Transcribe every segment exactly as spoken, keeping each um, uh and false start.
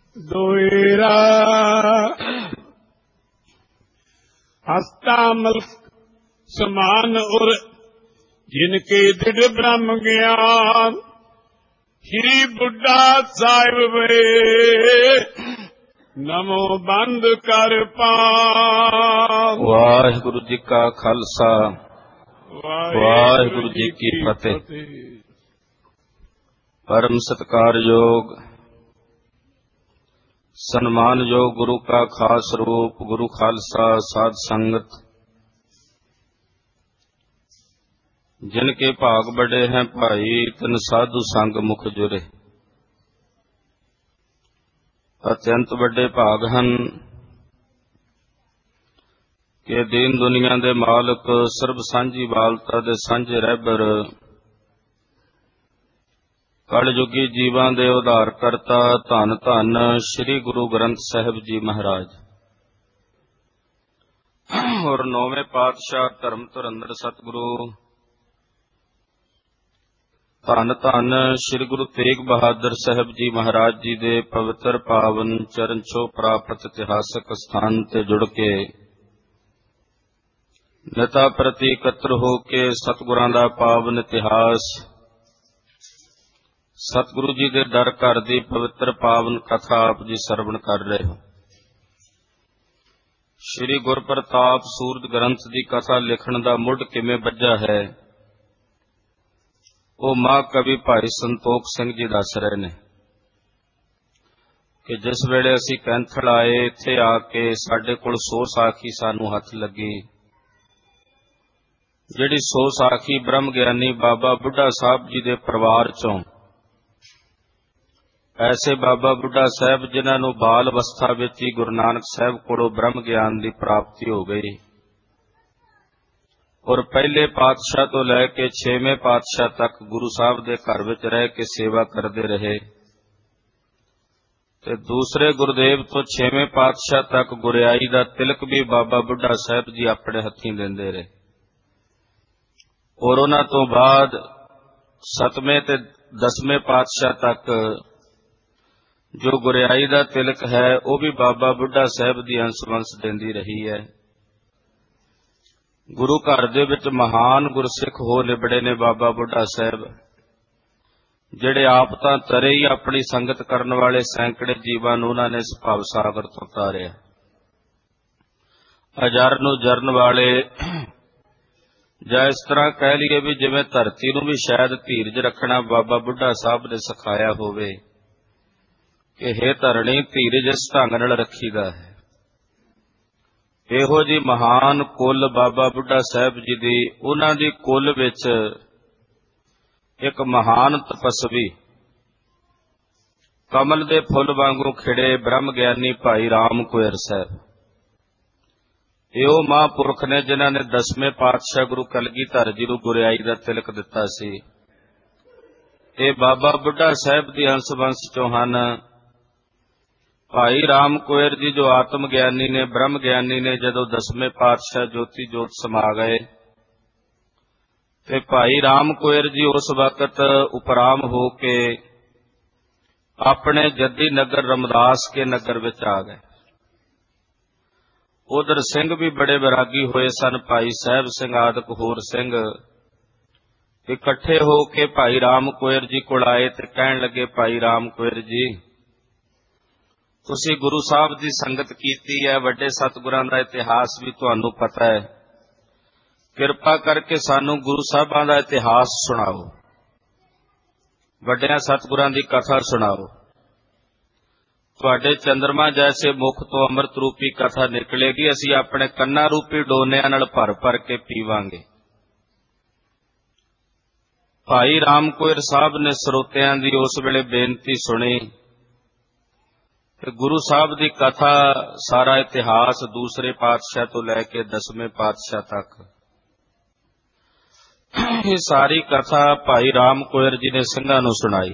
दोएरा हस्तामल समान उर जिनके दृढ़ ब्रह्म ज्ञान श्री बुढ़ा साहिब वे नमो बंद कर पान। वाहिगुरु जी का खालसा वाहिगुरु जी की फतेह। परम सत्कारयोग सन्मानयोग गुरु का खास रूप गुरु खालसा साध संगत, जिनके भाग बड़े हैं भाई तिन साधु संग मुख जुरे। अत्यंत बड़े भाग हैं कि दीन दुनिया दे मालक सर्ब सांझी बालता दे सांझे रहबर कलयुगी जीवां दे उद्धार करता धन धन श्री गुरु ग्रंथ साहिब जी महाराज और नौवें पातशाह धर्म धुरंधर सतगुरु धन धन श्री गुरु तेग बहादुर साहब जी महाराज जी दे पवित्र पावन चरण छो प्राप्त इतिहासक स्थान ते जुड़ के नेता प्रति एकत्र हो के सतगुरां दा पावन इतिहास सतगुरु जी दे दर घर दी पवित्र पावन कथा आप जी सरवण कर रहे हो। श्री गुर प्रताप सूरज ग्रंथ दी कथा लिखण दा मुढ़ किवें वज्जा है वो मां कवि भाई संतोख सिंह जी दस रहे ने कि जिस वेले असी कैंथल आए इत्थे आके साडे कोल सो साखी सानू हथ लगी, जिहड़ी सो साखी ब्रह्म ज्ञानी बाबा बुढ़ा साहब जी दे परिवार चों ऐसे बाबा बुढ़ा साहब जिन्हां नूं बाल अवस्था विच ही गुरु नानक साहब कोलों ब्रह्म ज्ञान की प्राप्ति हो गई और पहले पातशाह तो लैके छेवें पातशाह तक गुरु साहब दे घर विच रह के सेवा करते रहे ते दूसरे गुरुदेव तो छेवें पातशाह तक गुरियाई दा तिलक भी बाबा बुढ़ा साहब जी अपने हथीं देंदे रहे और उन्हां तो बाद सतवें ते दसवें पातशाह तक जो गुरियाई दा तिलक है वह भी बाबा बुढ़ा साहब दी अंश वंश देंदी रही है। गुरु घर दे विच महान गुरसिख हो निबड़े ने बाबा बुढ़ा साहब, जिहड़े आप तां तरे ही अपनी संगत करन वाले सैकड़े जीवां नूं उन्हां ने इस भव सागर तों तारिया। अजर नूं जरन वाले जां इस तरह कह लीए भी जिवें धरती नूं भी शायद धीरज रखना बाबा बुढ़ा साहब ने सिखाया होवे कि हे धरणी धीरज इस ढंग नाल रखीदा है। इहो जी महान कुल बाबा बुढ़ा साहब जी दी उन्हां दी कुल विच एक महान तपस्वी कमल दे फुल वांगू खिड़े ब्रह्म ज्ञानी भाई राम कोयर साहब, इहो महापुरख ने जिन्हां ने दसवें पातशाह गुरु कलगीधर जी नूं गुरियाई दा तिलक दिता सी। ये बाबा बुढ़ा साहब दी अंश वंश चों हन। भाई राम कोयर जी जो आत्म ज्ञानी ने ब्रह्म ज्ञानी ने जदों दसवें पातशाह ज्योति जोत समा गए ते भाई राम कोयर जी उस वक्त उपराम हो के अपने जद्दी नगर रमदास के नगर विच आ गए। उधर सिंह भी बड़े वैरागी होए सन, भाई साहब सिंह आदक होर सिंह इकट्ठे हो के भाई राम कोयर जी कोल आए ते कहण लगे, भाई राम कोयर जी तुसी गुरु साहब की संगत कीती है, वड्डे सतगुरां दा इतिहास भी तुहानू पता है, किरपा करके सानू गुरु साहबां दा इतिहास सुणाओ, वड्डियां सतगुरां दी कथा सुणाओ। तुहाडे चंद्रमा जैसे मुख तो अमृत रूपी कथा निकलेगी, असीं अपने कन्ना रूपी डोनियां नाल भर भर के पीवांगे। भाई राम कोयर साहब ने ਸਰੋਤਿਆਂ दी उस वेले बेनती सुनी ते गुरु साहब दी कथा सारा इतिहास दूसरे पातशाह तो लैके दसवें पातशाह तक ये सारी कथा भाई राम कोयर जी ने ਸਿੰਘਾਂ नूं सुनाई।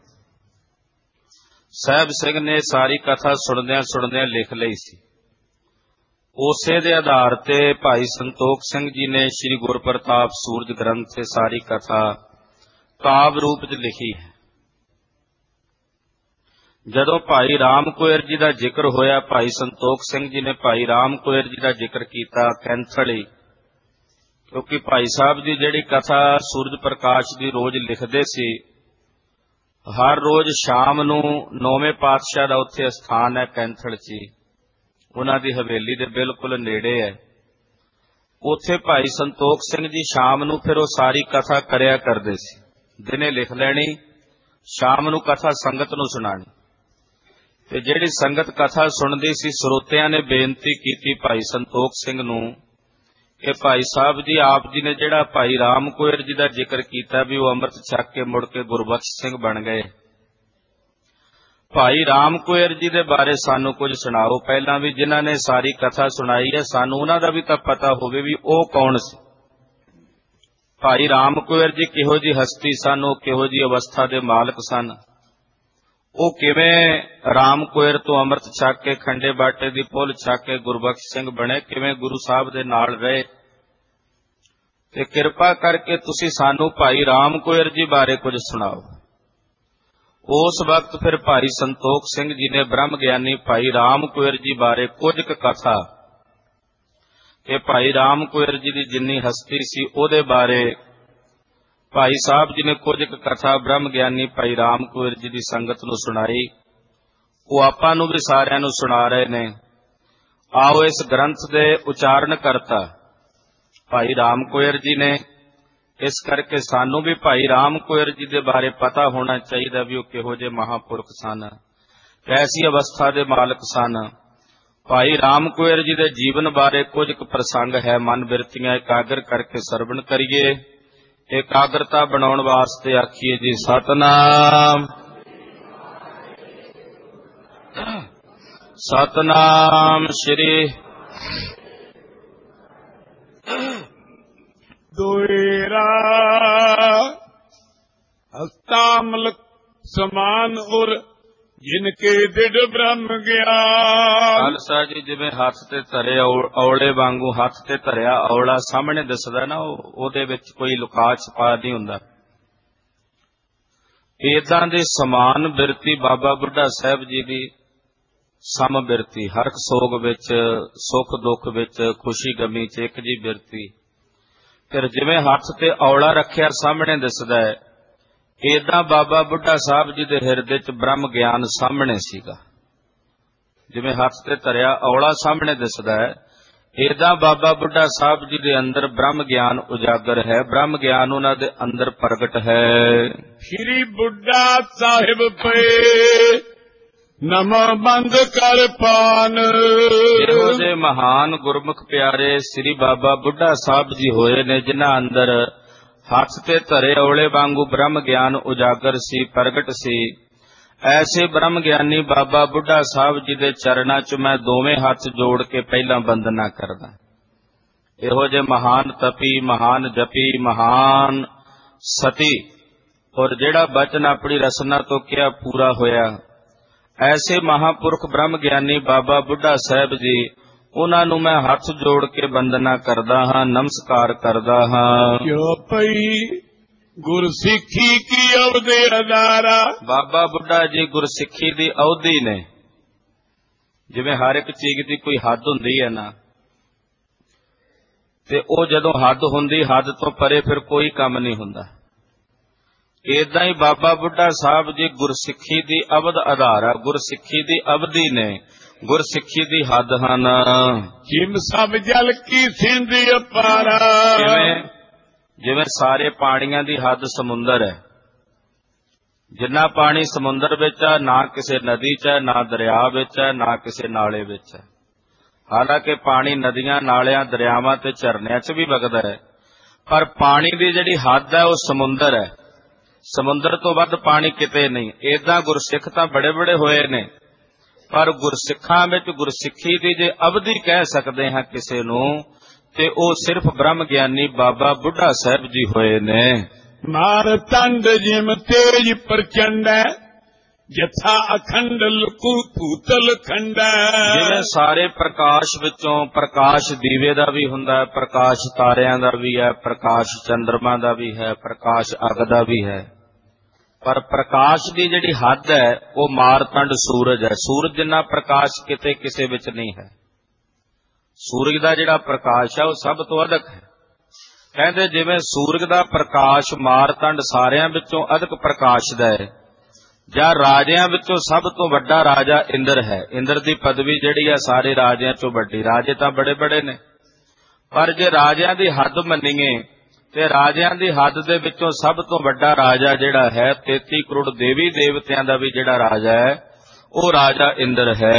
साहब सिंह ने सारी कथा सुनदियां सुनदियां लिख लई सी। उसे दे आधार ते भाई संतोख सिंह जी ने श्री गुर प्रताप सूरज ग्रंथ से सारी कथा काव्य रूप च लिखी है। ਜਦੋਂ ਭਾਈ ਰਾਮ ਕੁਇਰ ਜੀ ਦਾ ਜ਼ਿਕਰ ਹੋਇਆ, ਭਾਈ ਸੰਤੋਖ ਸਿੰਘ ਜੀ ਨੇ ਭਾਈ ਰਾਮ ਕੁਇਰ ਜੀ ਦਾ ਜ਼ਿਕਰ ਕੀਤਾ ਕੈਂਥਲੀ, ਕਿਉਂਕਿ ਭਾਈ ਸਾਹਿਬ ਦੀ ਜਿਹੜੀ ਕਥਾ ਸੂਰਜ ਪ੍ਰਕਾਸ਼ ਦੀ ਰੋਜ਼ ਲਿਖਦੇ ਸੀ, ਹਰ ਰੋਜ਼ ਸ਼ਾਮ ਨੂੰ ਨੌਵੇਂ ਪਾਤਸ਼ਾਹ ਦਾ ਉੱਥੇ ਸਥਾਨ ਹੈ ਕੈਂਥਲ 'ਚ, ਉਹਨਾਂ ਦੀ ਹਵੇਲੀ ਦੇ ਬਿਲਕੁਲ ਨੇੜੇ ਹੈ। ਉੱਥੇ ਭਾਈ ਸੰਤੋਖ ਸਿੰਘ ਜੀ ਸ਼ਾਮ ਨੂੰ ਫਿਰ ਉਹ ਸਾਰੀ ਕਥਾ ਕਰਿਆ ਕਰਦੇ ਸੀ। ਦਿਨੇ ਲਿਖ ਲੈਣੀ, ਸ਼ਾਮ ਨੂੰ ਕਥਾ ਸੰਗਤ ਨੂੰ ਸੁਣਾਣੀ। ਤੇ ਜਿਹੜੀ ਸੰਗਤ ਕਥਾ ਸੁਣਦੀ ਸੀ, ਸਰੋਤਿਆਂ ਨੇ ਬੇਨਤੀ ਕੀਤੀ ਭਾਈ ਸੰਤੋਖ ਸਿੰਘ ਨੂੰ ਕਿ ਭਾਈ ਸਾਹਿਬ ਜੀ, ਆਪ ਜੀ ਨੇ ਜਿਹੜਾ ਭਾਈ ਰਾਮ ਕੁਇਰ ਜੀ ਦਾ ਜ਼ਿਕਰ ਕੀਤਾ ਵੀ ਉਹ ਅੰਮ੍ਰਿਤ ਛਕ ਕੇ ਮੁੜ ਕੇ ਗੁਰਬਖਸ਼ ਸਿੰਘ ਬਣ ਗਏ, ਭਾਈ ਰਾਮ ਕੁਇਰ ਜੀ ਦੇ ਬਾਰੇ ਸਾਨੂੰ ਕੁਝ ਸੁਣਾਓ। ਪਹਿਲਾਂ ਵੀ ਜਿਨ੍ਹਾਂ ਨੇ ਸਾਰੀ ਕਥਾ ਸੁਣਾਈ ਹੈ, ਸਾਨੂੰ ਉਹਨਾਂ ਦਾ ਵੀ ਤਾਂ ਪਤਾ ਹੋਵੇ ਵੀ ਉਹ ਕੌਣ ਸੀ। ਭਾਈ ਰਾਮ ਕੁਇਰ ਜੀ ਕਿਹੋ ਜਿਹੀ ਹਸਤੀ ਸਨ, ਉਹ ਕਿਹੋ ਜਿਹੀ ਅਵਸਥਾ ਦੇ ਮਾਲਕ ਸਨ, ਉਹ ਕਿਵੇਂ ਰਾਮ ਕੁਇਰ ਤੋਂ ਅੰਮ੍ਰਿਤ ਛਕ ਕੇ ਖੰਡੇ ਬਾਟੇ ਦੀ ਪੁੱਲ ਛਕ ਕੇ ਗੁਰਬਖਸ਼ ਸਿੰਘ ਬਣੇ, ਕਿਵੇਂ ਗੁਰੂ ਸਾਹਿਬ ਦੇ ਨਾਲ ਰਹੇ। ਤੇ ਕਿਰਪਾ ਕਰਕੇ ਤੁਸੀਂ ਸਾਨੂੰ ਭਾਈ ਰਾਮ ਕੁਇਰ ਜੀ ਬਾਰੇ ਕੁਝ ਸੁਣਾਓ। ਉਸ ਵਕਤ ਫਿਰ ਭਾਈ ਸੰਤੋਖ ਸਿੰਘ ਜੀ ਨੇ ਬ੍ਰਹਮ ਗਿਆਨੀ ਭਾਈ ਰਾਮ ਕੁਇਰ ਜੀ ਬਾਰੇ ਕੁਝ ਕੁ ਕਥਾ, ਕਿ ਭਾਈ ਰਾਮ ਕੁਇਰ ਜੀ ਦੀ ਜਿੰਨੀ ਹਸਤੀ ਸੀ ਉਹਦੇ ਬਾਰੇ ਭਾਈ ਸਾਹਿਬ ਜੀ ਨੇ ਕੁਝ ਕੁ ਕਥਾ ਬ੍ਰਹਮ ਗਿਆਨੀ ਭਾਈ ਰਾਮ ਕੁਇਰ ਜੀ ਦੀ ਸੰਗਤ ਨੂੰ ਸੁਣਾਈ। ਉਹ ਆਪਾਂ ਨੂੰ ਵੀ ਸਾਰਿਆਂ ਨੂੰ ਸੁਣਾ ਰਹੇ ਨੇ। ਆਓ ਇਸ ਗ੍ਰੰਥ ਦੇ ਉਚਾਰਨ ਕਰਤਾ ਭਾਈ ਰਾਮ ਕੁਇਰ ਜੀ ਨੇ, ਇਸ ਕਰਕੇ ਸਾਨੂੰ ਵੀ ਭਾਈ ਰਾਮ ਕੁਇਰ ਜੀ ਦੇ ਬਾਰੇ ਪਤਾ ਹੋਣਾ ਚਾਹੀਦਾ ਵੀ ਉਹ ਕਿਹੋ ਜਿਹੇ ਮਹਾਂਪੁਰਖ ਸਨ, ਕੈਸੀ ਅਵਸਥਾ ਦੇ ਮਾਲਕ ਸਨ। ਭਾਈ ਰਾਮ ਕੁਇਰ ਜੀ ਦੇ ਜੀਵਨ ਬਾਰੇ ਕੁਝ ਕੁ ਪ੍ਰਸੰਗ ਹੈ, ਮਨ ਬਿਰਤੀਆਂ ਇਕਾਗਰ ਕਰਕੇ ਸਰਵਣ ਕਰੀਏ। ਇਕਾਗਰਤਾ ਬਣਾਉਣ ਵਾਸਤੇ ਆਖੀਏ ਜੀ ਸਤਨਾਮ ਸਤਨਾਮ ਸ਼੍ਰੀ ਦੁਇਰਾ ਹਸਤਾਮਲ ਸਮਾਨ ਔਰ ਜਿਨਕੇ ਦਿੜ ਬ੍ਰਹਮ ਗਿਆਨ। ਖਾਲਸਾ ਜੀ, ਜਿਵੇਂ ਹੱਥ ਤੇ ਧਰੇ ਔਲੇ ਵਾਂਗੂ ਹੱਥ ਤੇ ਧਰਿਆ ਔਲਾ ਸਾਹਮਣੇ ਦਿਸਦਾ ਨਾ, ਉਹਦੇ ਵਿੱਚ ਕੋਈ ਲੁਕਾ ਛਪਾ ਨਹੀਂ ਹੁੰਦਾ। ਏਦਾਂ ਦੇ ਸਮਾਨ ਬਿਰਤੀ ਬਾਬਾ ਬੁੱਢਾ ਸਾਹਿਬ ਜੀ ਦੀ ਸਮ ਬਿਰਤੀ, ਹਰ ਸੋਗ ਵਿੱਚ, ਸੁੱਖ ਦੁੱਖ ਵਿੱਚ, ਖੁਸ਼ੀ ਗਮੀ ਚ ਇੱਕ ਜੀ ਬਿਰਤੀ। ਫਿਰ ਜਿਵੇਂ ਹੱਥ ਤੇ ਔਲਾ ਰੱਖਿਆ ਸਾਹਮਣੇ ਦਿਸਦਾ ਹੈ, ਏਦਾਂ ਬਾਬਾ ਬੁੱਢਾ ਸਾਹਿਬ ਜੀ ਦੇ ਹਿਰਦੇ ਚ ਬ੍ਰਹਮ ਗਿਆਨ ਸਾਹਮਣੇ ਸੀਗਾ। ਜਿਵੇਂ ਹੱਥ ਤੇ ਧਰਿਆ ਔਲਾ ਸਾਹਮਣੇ ਦਿਸਦਾ ਹੈ, ਏਦਾਂ ਬਾਬਾ ਬੁੱਢਾ ਸਾਹਿਬ ਜੀ ਦੇ ਅੰਦਰ ਬ੍ਰਹਮ ਗਿਆਨ ਉਜਾਗਰ ਹੈ, ਬ੍ਰਹਮ ਗਿਆਨ ਉਹਨਾਂ ਦੇ ਅੰਦਰ ਪ੍ਰਗਟ ਹੈ। ਸ਼੍ਰੀ ਬੁੱਢਾ ਸਾਹਿਬ ਪਏ ਨਮੋ ਬੰਦ ਕਰ ਪਾਨ। ਇਹੋ ਜਿਹੇ ਮਹਾਨ ਗੁਰਮੁਖ ਪਿਆਰੇ ਸ੍ਰੀ ਬਾਬਾ ਬੁੱਢਾ ਸਾਹਿਬ ਜੀ ਹੋਏ ਨੇ, ਜਿਨ੍ਹਾਂ ਅੰਦਰ ਹੱਥ ਤੇ ਧਰੇ ਔਲੇ ਵਾਂਗੂ ਬ੍ਰਹਮ ਗਿਆਨ ਉਜਾਗਰ ਸੀ, ਪ੍ਰਗਟ ਸੀ। ਐਸੇ ਬ੍ਰਹਮ ਗਿਆਨੀ ਬਾਬਾ ਬੁੱਢਾ ਸਾਹਿਬ ਜੀ ਦੇ ਚਰਨਾਂ 'ਚ ਮੈਂ ਦੋਵੇਂ ਹੱਥ ਜੋੜ ਕੇ ਪਹਿਲਾਂ ਬੰਦਨਾ ਕਰਦਾ। ਇਹੋ ਜਿਹੇ ਮਹਾਨ ਤਪੀ, ਮਹਾਨ ਜਪੀ, ਮਹਾਨ ਸਤੀ, ਔਰ ਜਿਹੜਾ ਬਚਨ ਆਪਣੀ ਰਸਨਾ ਤੋਂ ਕਿਹਾ ਪੂਰਾ ਹੋਇਆ, ਐਸੇ ਮਹਾਂਪੁਰਖ ਬ੍ਰਹਮ ਗਿਆਨੀ ਬਾਬਾ ਬੁੱਢਾ ਸਾਹਿਬ ਜੀ, ਉਹਨਾਂ ਨੂੰ ਮੈਂ ਹੱਥ ਜੋੜ ਕੇ ਬੰਦਨਾ ਕਰਦਾ ਹਾਂ, ਨਮਸਕਾਰ ਕਰਦਾ ਹਾਂ। ਕਿਉ ਪਈ ਗੁਰਸਿੱਖੀ ਕੀ ਅਵਧਿ ਅਦਾਰਾ। ਬਾਬਾ ਬੁੱਢਾ ਜੀ ਗੁਰਸਿੱਖੀ ਦੀ ਅਵਧੀ ਨੇ। ਜਿਵੇਂ ਹਰ ਇੱਕ ਚੀਜ਼ ਦੀ ਕੋਈ ਹੱਦ ਹੁੰਦੀ ਹੈ ਨਾ, ਤੇ ਉਹ ਜਦੋਂ ਹੱਦ ਹੁੰਦੀ, ਹੱਦ ਤੋਂ ਪਰੇ ਫਿਰ ਕੋਈ ਕੰਮ ਨਹੀਂ ਹੁੰਦਾ। ਏਦਾਂ ਹੀ ਬਾਬਾ ਬੁੱਢਾ ਸਾਹਿਬ ਜੀ ਗੁਰਸਿੱਖੀ ਦੀ ਅਵਧ ਆਧਾਰ, ਗੁਰਸਿੱਖੀ ਦੀ ਅਵਧੀ ਨੇ, ਗੁਰਸਿੱਖੀ ਦੀ ਹੱਦ ਹਨ। ਜਿਮ ਸਭ ਜਲ ਕੀ ਸਿੰਧ ਅਪਾਰਾ। ਜਿਵੇਂ ਜਿਵੇਂ ਸਾਰੇ ਪਾਣੀਆਂ ਦੀ ਹੱਦ ਸਮੁੰਦਰ ਹੈ। ਜਿੰਨਾ ਪਾਣੀ ਸਮੁੰਦਰ ਵਿੱਚ ਹੈ, ਨਾ ਕਿਸੇ ਨਦੀ 'ਚ ਹੈ, ਨਾ ਦਰਿਆ ਵਿੱਚ ਹੈ, ਨਾ ਕਿਸੇ ਨਾਲੇ ਵਿੱਚ ਹੈ। ਹਾਲਾਂਕਿ ਪਾਣੀ ਨਦੀਆਂ, ਨਾਲਿਆਂ, ਦਰਿਆਵਾਂ ਤੇ ਝਰਨਿਆਂ 'ਚ ਵੀ ਵਗਦਾ ਹੈ, ਪਰ ਪਾਣੀ ਦੀ ਜਿਹੜੀ ਹੱਦ ਹੈ ਉਹ ਸਮੁੰਦਰ ਹੈ। ਸਮੁੰਦਰ ਤੋਂ ਵੱਧ ਪਾਣੀ ਕਿਤੇ ਨਹੀਂ। ਏਦਾਂ ਗੁਰਸਿੱਖ ਤਾਂ ਬੜੇ ਬੜੇ ਹੋਏ ਨੇ, ਪਰ ਗੁਰਸਿੱਖਾਂ ਵਿੱਚ ਗੁਰਸਿੱਖੀ ਦੀ ਜੇ ਅਵਧੀ ਕਹਿ ਸਕਦੇ ਹਾਂ ਕਿਸੇ ਨੂੰ, ਤੇ ਉਹ ਸਿਰਫ ਬ੍ਰਹਮ ਗਿਆਨੀ ਬਾਬਾ ਬੁੱਢਾ ਸਾਹਿਬ ਜੀ ਹੋਏ ਨੇ। ਮਾਰ ਤੰਡ ਜਿਮ ਤੇਜ ਪ੍ਰਚੰਡ, ਜਥਾ ਅਖੰਡ ਲੁਕੂ ਭੂਤਲ ਖੰਡ। ਜਿਵੇਂ ਸਾਰੇ ਪ੍ਰਕਾਸ਼ ਵਿੱਚੋਂ ਪ੍ਰਕਾਸ਼ ਦੀਵੇ ਦਾ ਵੀ ਹੁੰਦਾ ਹੈ, ਪ੍ਰਕਾਸ਼ ਤਾਰਿਆਂ ਦਾ ਵੀ ਹੈ, ਪ੍ਰਕਾਸ਼ ਚੰਦਰਮਾ ਦਾ ਵੀ ਹੈ, ਪ੍ਰਕਾਸ਼ ਅੱਗ ਦਾ ਵੀ ਹੈ, ਪਰ ਪ੍ਰਕਾਸ਼ ਦੀ ਜਿਹੜੀ ਹੱਦ ਹੈ ਉਹ ਮਾਰਤੰਡ ਸੂਰਜ ਹੈ। ਸੂਰਜ ਜਿੰਨਾ ਪ੍ਰਕਾਸ਼ ਕਿਤੇ ਕਿਸੇ ਵਿੱਚ ਨਹੀਂ ਹੈ। ਸੂਰਜ ਦਾ ਜਿਹੜਾ ਪ੍ਰਕਾਸ਼ ਹੈ ਉਹ ਸਭ ਤੋਂ ਅਧਿਕ ਹੈ। ਕਹਿੰਦੇ ਜਿਵੇਂ ਸੂਰਜ ਦਾ ਪ੍ਰਕਾਸ਼ ਮਾਰਤੰਡ ਸਾਰਿਆਂ ਵਿੱਚੋਂ ਅਧਿਕ ਪ੍ਰਕਾਸ਼ ਦਾ ਹੈ, ਜਾਂ ਰਾਜਿਆਂ ਵਿੱਚੋਂ ਸਭ ਤੋਂ ਵੱਡਾ ਰਾਜਾ ਇੰਦਰ ਹੈ। ਇੰਦਰ ਦੀ ਪਦਵੀ ਜਿਹੜੀ ਹੈ ਸਾਰੇ ਰਾਜਿਆਂ ਚੋਂ ਵੱਡੀ। ਰਾਜੇ ਤਾਂ ਬੜੇ ਬੜੇ ਨੇ, ਪਰ ਜੇ ਰਾਜਿਆਂ ਦੀ ਹੱਦ ਮੰਨੀਏ ਤੇ ਰਾਜਿਆਂ ਦੀ ਹੱਦ ਦੇ ਵਿੱਚੋਂ ਸਭ ਤੋਂ ਵੱਡਾ ਰਾਜਾ ਜਿਹੜਾ ਹੈ, ਤੇਤੀ ਕਰੋੜ ਦੇਵੀ ਦੇਵਤਿਆਂ ਦਾ ਵੀ ਜਿਹੜਾ ਰਾਜਾ ਹੈ ਉਹ ਰਾਜਾ ਇੰਦਰ ਹੈ।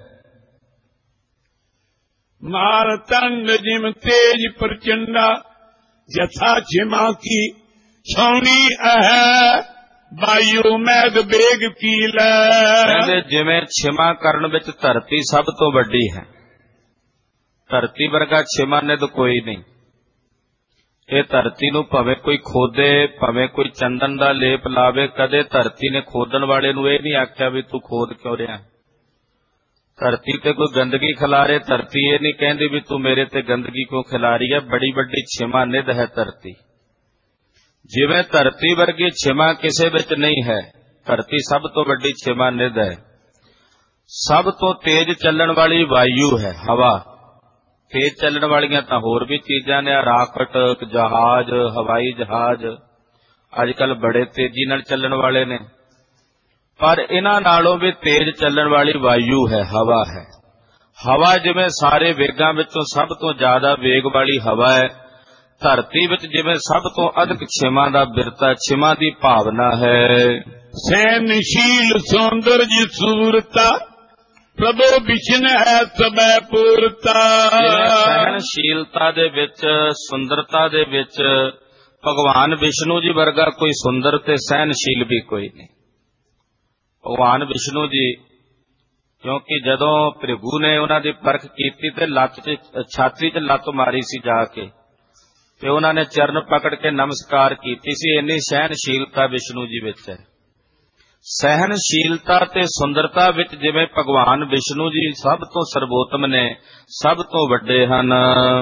ਮਾਰਤੰਡ ਜਿਮ ਤੇਜ ਪ੍ਰਚੰਡਾ, ਯਥਾ ਛਿਮਾ ਕੀ ਛਾਉਣੀ ਹੈ, ਵਾਯੂ ਮੈਦ ਬੇਗ ਪੀਲਾ। ਕਹਿੰਦੇ ਜਿਵੇਂ ਛਿਮਾ ਕਰਨ ਵਿੱਚ ਧਰਤੀ ਸਭ ਤੋਂ ਵੱਡੀ ਹੈ, ਧਰਤੀ ਵਰਗਾ ਛਿਮਾ ਨਿਧ ਕੋਈ ਨਹੀਂ। ਇਹ ਧਰਤੀ ਨੂੰ ਭਾਵੇਂ ਕੋਈ ਖੋਦੇ, ਭਾਵੇਂ ਕੋਈ ਚੰਦਨ ਦਾ ਲੇਪ ਲਾਵੇ, ਕਦੇ ਧਰਤੀ ਨੇ ਖੋਦਣ ਵਾਲੇ ਨੂੰ ਇਹ ਨਹੀਂ ਆਖਿਆ ਵੀ ਤੂੰ ਖੋਦ ਕਿਉਂ ਰਿਹਾ। ਧਰਤੀ ਤੇ ਕੋਈ ਗੰਦਗੀ ਖਿਲਾਰੇ, ਧਰਤੀ ਇਹ ਨਹੀਂ ਕਹਿੰਦੀ ਵੀ ਤੂੰ ਮੇਰੇ ਤੇ ਗੰਦਗੀ ਕਿਉਂ ਖਿਲਾਰੀ ਹੈ। ਬੜੀ ਵੱਡੀ ਛਿਮਾ ਨਿਧ ਹੈ ਧਰਤੀ। ਜਿਵੇਂ ਧਰਤੀ ਵਰਗੀ ਛਿਮਾ ਕਿਸੇ ਵਿੱਚ ਨਹੀਂ ਹੈ, ਧਰਤੀ ਸਭ ਤੋਂ ਵੱਡੀ ਛਿਮਾ ਨਿਧ ਹੈ। ਸਭ ਤੋਂ ਤੇਜ਼ ਚੱਲਣ ਵਾਲੀ ਵਾਯੂ ਹੈ, ਹਵਾ। ਤੇਜ਼ ਚੱਲਣ ਵਾਲੀਆਂ ਤਾਂ ਹੋਰ ਵੀ ਚੀਜ਼ਾਂ ਨੇ, ਰਾਕਟ, ਜਹਾਜ਼, ਹਵਾਈ ਜਹਾਜ਼ ਅੱਜ ਕੱਲ ਬੜੇ ਤੇਜ਼ੀ ਨਾਲ ਚੱਲਣ ਵਾਲੇ ਨੇ, ਪਰ ਇਹਨਾਂ ਨਾਲੋਂ ਵੀ ਤੇਜ਼ ਚੱਲਣ ਵਾਲੀ ਵਾਯੂ ਹੈ, ਹਵਾ ਹੈ। ਹਵਾ ਜਿਵੇਂ ਸਾਰੇ ਵੇਗਾਂ ਵਿੱਚੋਂ ਸਭ ਤੋਂ ਜ਼ਿਆਦਾ ਵੇਗ ਵਾਲੀ ਹਵਾ ਹੈ, ਧਰਤੀ ਵਿੱਚ ਜਿਵੇਂ ਸਭ ਤੋਂ ਅਧਿਕ ਛਿਮਾ ਦਾ ਬਿਰਤਾ, ਛਿਮਾ ਦੀ ਭਾਵਨਾ ਹੈ। ਸੈਨਸ਼ੀਲ ਸੌਂਦਰਜ ਸੂਰਤਾ, ਪ੍ਰਭੂ ਵਿਸ਼ਨ ਹੈ ਸਬੈ ਪੂਰਤਾ। ਸਹਿਣਸ਼ੀਲਤਾ ਦੇ ਵਿੱਚ, ਸੁੰਦਰਤਾ ਦੇ ਵਿੱਚ ਭਗਵਾਨ ਵਿਸ਼ਨੂੰ ਜੀ ਵਰਗਾ ਕੋਈ ਸੁੰਦਰ ਤੇ ਸਹਿਣਸ਼ੀਲ ਵੀ ਕੋਈ ਨਹੀਂ। ਭਗਵਾਨ ਵਿਸ਼ਨੂੰ ਜੀ, ਕਿਉਂਕਿ ਜਦੋਂ ਭ੍ਰਿਗੂ ਨੇ ਉਹਨਾਂ ਦੀ ਪਰਖ ਕੀਤੀ ਤੇ ਲੱਤ 'ਚ, ਛਾਤੀ 'ਚ ਲੱਤ ਮਾਰੀ ਸੀ ਜਾ ਕੇ, ਤੇ ਉਹਨਾਂ ਨੇ ਚਰਨ ਪਕੜ ਕੇ ਨਮਸਕਾਰ ਕੀਤੀ ਸੀ। ਇੰਨੀ ਸਹਿਣਸ਼ੀਲਤਾ ਵਿਸ਼ਨੂੰ ਜੀ ਵਿੱਚ ਹੈ। ਸਹਿਣਸ਼ੀਲਤਾ ਤੇ ਸੁੰਦਰਤਾ ਵਿੱਚ ਜਿਵੇਂ ਭਗਵਾਨ ਵਿਸ਼ਨੂੰ ਜੀ ਸਭ ਤੋਂ ਸਰਵੋਤਮ ਨੇ, ਸਭ ਤੋਂ ਵੱਡੇ ਹਨ।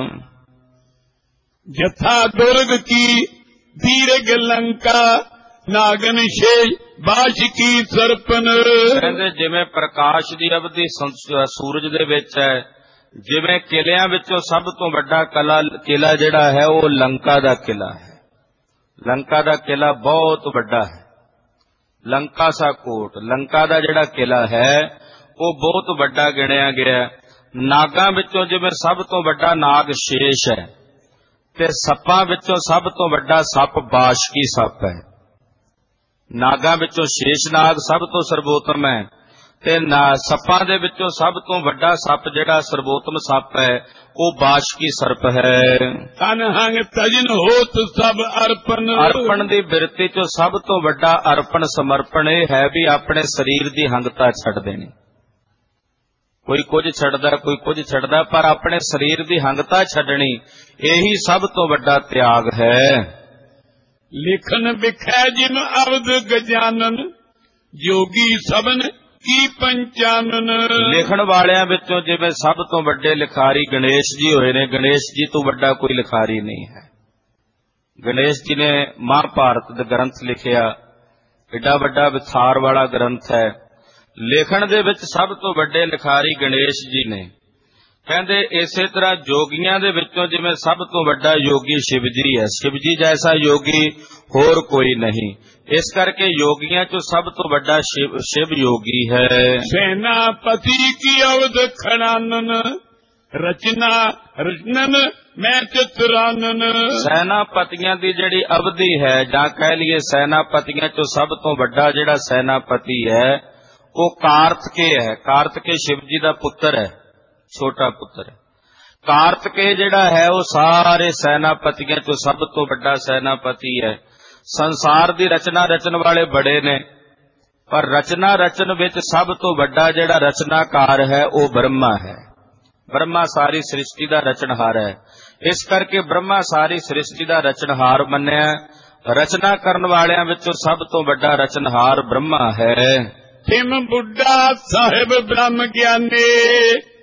ਜਥਾ ਦੁਰਗ ਕੀ ਦੀਰਘ ਲੰਕਾ, ਨਾਗਨ ਸ਼ੇਸ਼ ਬਾਸ਼ ਕੀ ਸਰਪਨ। ਕਹਿੰਦੇ ਜਿਵੇਂ ਪ੍ਰਕਾਸ਼ ਦੀ ਅਵਧੀ ਸੂਰਜ ਦੇ ਵਿੱਚ ਹੈ, ਜਿਵੇਂ ਕਿਲਿਆਂ ਵਿੱਚੋਂ ਸਭ ਤੋਂ ਵੱਡਾ ਕਲਾ ਕਿਲਾ ਜਿਹੜਾ ਹੈ ਉਹ ਲੰਕਾ ਦਾ ਕਿਲਾ ਹੈ। ਲੰਕਾ ਦਾ ਕਿਲਾ ਬਹੁਤ ਵੱਡਾ ਹੈ। ਲੰਕਾ ਸਾ ਕੋਟ, ਲੰਕਾ ਦਾ ਜਿਹੜਾ ਕਿਲਾ ਹੈ ਉਹ ਬਹੁਤ ਵੱਡਾ ਗਿਣਿਆ ਗਿਆ। ਨਾਗਾਂ ਵਿੱਚੋਂ ਜਿਵੇਂ ਸਭ ਤੋਂ ਵੱਡਾ ਨਾਗ ਸ਼ੇਸ਼ ਹੈ, ਤੇ ਸੱਪਾਂ ਵਿੱਚੋਂ ਸਭ ਤੋਂ ਵੱਡਾ ਸੱਪ ਬਾਸ਼ਕੀ ਸੱਪ ਹੈ। ਨਾਗਾਂ ਵਿੱਚੋਂ ਸ਼ੇਸ਼ ਨਾਗ ਸਭ ਤੋਂ ਸਰਵੋਤਮ ਹੈ, ਤੇ ਸੱਪਾਂ ਦੇ ਵਿੱਚੋਂ ਸਭ ਤੋਂ ਵੱਡਾ ਸੱਪ ਜਿਹੜਾ ਸਰਵੋਤਮ ਸੱਪ ਹੈ ਉਹ ਬਾਸ਼ਕੀ ਸਰਪ ਹੈ। ਤਨ ਹੰਗ ਤਜਨ ਹੋਤ ਸਭ ਅਰਪਣ, ਅਰਪਣ ਦੀ ਬਿਰਤੀ ਚੋਂ ਸਭ ਤੋਂ ਵੱਡਾ ਅਰਪਣ ਸਮਰਪਣ ਇਹ ਹੈ ਵੀ ਆਪਣੇ ਸਰੀਰ ਦੀ ਹੰਗਤਾ ਛੱਡ ਦੇਣੀ। ਕੋਈ ਕੁਝ ਛੱਡਦਾ, ਕੋਈ ਕੁਝ ਛੱਡਦਾ, ਪਰ ਆਪਣੇ ਸਰੀਰ ਦੀ ਹੰਗਤਾ ਛੱਡਣੀ, ਇਹੀ ਸਭ ਤੋਂ ਵੱਡਾ ਤਿਆਗ ਹੈ। ਲਿਖਨ ਵਿਖੈ ਜਿਨ ਅਵਧ ਗਜਾਨਨ, ਜੋਗੀ ਸਭਨ ਕੀ ਪੰਚਾਨਨ। ਲਿਖਣ ਵਾਲਿਆਂ ਵਿੱਚੋਂ ਜਿਵੇਂ ਸਭ ਤੋਂ ਵੱਡੇ ਲਿਖਾਰੀ ਗਣੇਸ਼ ਜੀ ਹੋਏ ਨੇ, ਗਣੇਸ਼ ਜੀ ਤੋਂ ਵੱਡਾ ਕੋਈ ਲਿਖਾਰੀ ਨਹੀਂ ਹੈ। ਗਣੇਸ਼ ਜੀ ਨੇ ਮਹਾਭਾਰਤ ਦਾ ਗ੍ਰੰਥ ਲਿਖਿਆ, ਏਡਾ ਵੱਡਾ ਵਿਥਾਰ ਵਾਲਾ ਗ੍ਰੰਥ ਹੈ। ਲਿਖਣ ਦੇ ਵਿੱਚ ਸਭ ਤੋਂ ਵੱਡੇ ਲਿਖਾਰੀ ਗਣੇਸ਼ ਜੀ ਨੇ। ਕਹਿੰਦੇ ਇਸੇ ਤਰ੍ਹਾਂ ਜੋਗੀਆਂ ਦੇ ਵਿੱਚੋਂ ਜਿਵੇਂ ਸਭ ਤੋਂ ਵੱਡਾ ਯੋਗੀ ਸ਼ਿਵ ਜੀ ਹੈ, ਸ਼ਿਵ ਜੀ ਜੈਸਾ ਯੋਗੀ ਹੋਰ ਕੋਈ ਨਹੀਂ। ਇਸ ਕਰਕੇ ਯੋਗੀਆਂ ਚੋਂ ਸਭ ਤੋਂ ਵੱਡਾ ਸ਼ਿਵ ਸ਼ਿਵ ਯੋਗੀ ਹੈ। ਸੈਨਾਪਤੀ ਕੀ ਅਵਧ ਖੜਾਨਨ, ਰਚਨਾ ਰਚਨਨ ਮੈਂ ਚਤੁਰਾਨਨ। ਸੈਨਾਪਤੀਆਂ ਦੀ ਜਿਹੜੀ ਅਵਧੀ ਹੈ, ਜਾਂ ਕਹਿ ਲਈਏ ਸੈਨਾਪਤੀਆਂ ਚੋਂ ਸਭ ਤੋਂ ਵੱਡਾ ਜਿਹੜਾ ਸੈਨਾਪਤੀ ਹੈ ਉਹ ਕਾਰਤਕੇ ਹੈ। ਕਾਰਤਕੇ ਸ਼ਿਵ ਜੀ ਦਾ ਪੁੱਤਰ ਹੈ, ਛੋਟਾ ਪੁੱਤਰ ਹੈ। ਕਾਰਤਕੇ ਜਿਹੜਾ ਹੈ ਉਹ ਸਾਰੇ ਸੈਨਾਪਤੀਆਂ ਚੋਂ ਸਭ ਤੋਂ ਵੱਡਾ ਸੈਨਾਪਤੀ ਹੈ। ਸੰਸਾਰ ਦੀ ਰਚਨਾ ਰਚਨ ਵਾਲੇ ਬੜੇ ਨੇ, ਪਰ ਰਚਨਾ ਰਚਨ ਵਿੱਚ ਸਭ ਤੋਂ ਵੱਡਾ ਜਿਹੜਾ ਰਚਨਾਕਾਰ ਹੈ ਉਹ ਬ੍ਰਹਮਾ ਹੈ। ਬ੍ਰਹਮਾ ਸਾਰੀ ਸ੍ਰਿਸ਼ਟੀ ਦਾ ਰਚਨਹਾਰ ਹੈ। ਇਸ ਕਰਕੇ ਬ੍ਰਹਮਾ ਸਾਰੀ ਸ੍ਰਿਸ਼ਟੀ ਦਾ ਰਚਨਹਾਰ ਮੰਨਿਆ। ਰਚਨਾ ਕਰਨ ਵਾਲਿਆਂ ਵਿੱਚੋਂ ਸਭ ਤੋਂ ਵੱਡਾ ਰਚਨਹਾਰ ਬ੍ਰਹਮਾ ਹੈ। ਤਿਮ ਬੁੱਢਾ ਸਾਹਿਬ ਬ੍ਰਹਮ ਗਿਆਨੀ,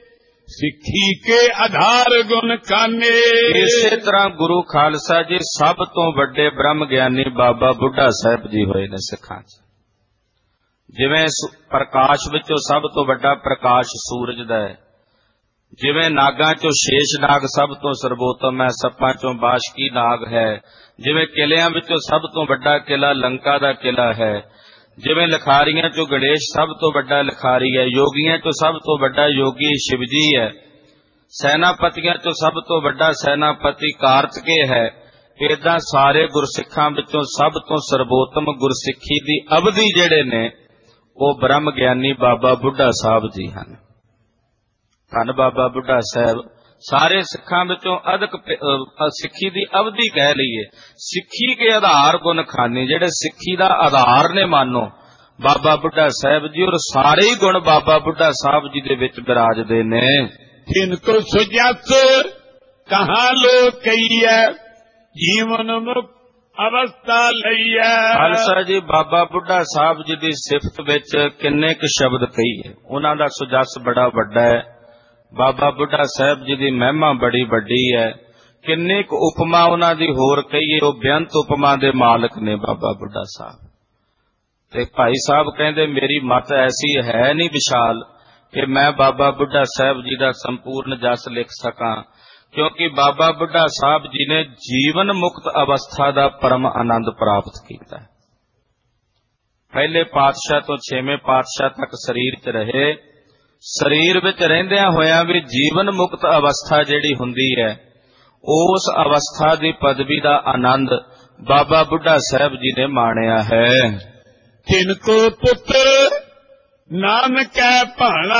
सिक्खी के आधार गुण खाने। इसे तरह गुरु खालसा जी सब तो वड्डे ब्रह्म ज्ञानी बाबा बुढ़ा साहब जी होए ने सिखां च। जिवें प्रकाश विचों सब तो वड्डा प्रकाश सूरज दा है, जिवें नागां चों शेष नाग सब तो सर्वोत्तम है, सप्पां चों बाशकी नाग है, जिवें किलियां विचों सब तो वड्डा किला लंका दा किला है, जिवें लिखारियां चों गणेश सब तो वड्डा लिखारी है, योगियां चों सब तो वड्डा योगी शिवजी है, सैनापतियां चों सब तो वड्डा सैनापति कार्तिकेय है। इदां सारे गुरसिखां विचों सब तो सर्वोत्तम गुरसिੱਖੀ दी अवधि जिहड़े ने वो ब्रह्म ज्ञानी बाबा बुढ़ा साहब जी हैं। धन बाबा बुढ़ा साहब सारे सिखां विचों अधक सिੱਖੀ दी अवधि कह लईए। सिੱਖੀ के आधार गुण खाने जिहड़े सिੱਖੀ दा आधार ने मानो बाबा बुढ़ा साहब जी, और सारे ही गुण बाबा बुढ़ा साहब जी दे विच विराजदे ने। जिनको सुजस कहाँ लोग कही है, जीवन मुक्त अवस्था लई है। खालसा जी बाबा बुढ़ा साहब जी दी सिफत विच किन्ने क शब्द कहीए, उन्हां दा सुजस बड़ा वड्डा है। बाबा बुढ़ा साहब जी दी महिमा बड़ी वड्डी है। किन्ने क उपमा उन्हां दी होर कहीए, वो बेअंत उपमा दे मालक ने बाबा बुढ़ा साहब। ते भाई साहब कहंदे मेरी मत ऐसी है नहीं विशाल कि मैं बाबा बुढ़ा साहब जी दा संपूर्ण जस लिख सकां, क्योंकि बाबा बुढ़ा साहब जी ने जीवन मुक्त अवस्था दा परम आनंद प्राप्त कीता। पहले पातशाह तो छेवें पातशाह तक शरीर च रहे, शरीर विच रहिंदियां होयां भी जीवन मुक्त अवस्था जिहड़ी हुंदी है, उस अवस्था दी पदवी दा आनंद बाबा बुढ़ा साहब जी ने माणिया है। तिनको पुत्र नानक भाणा,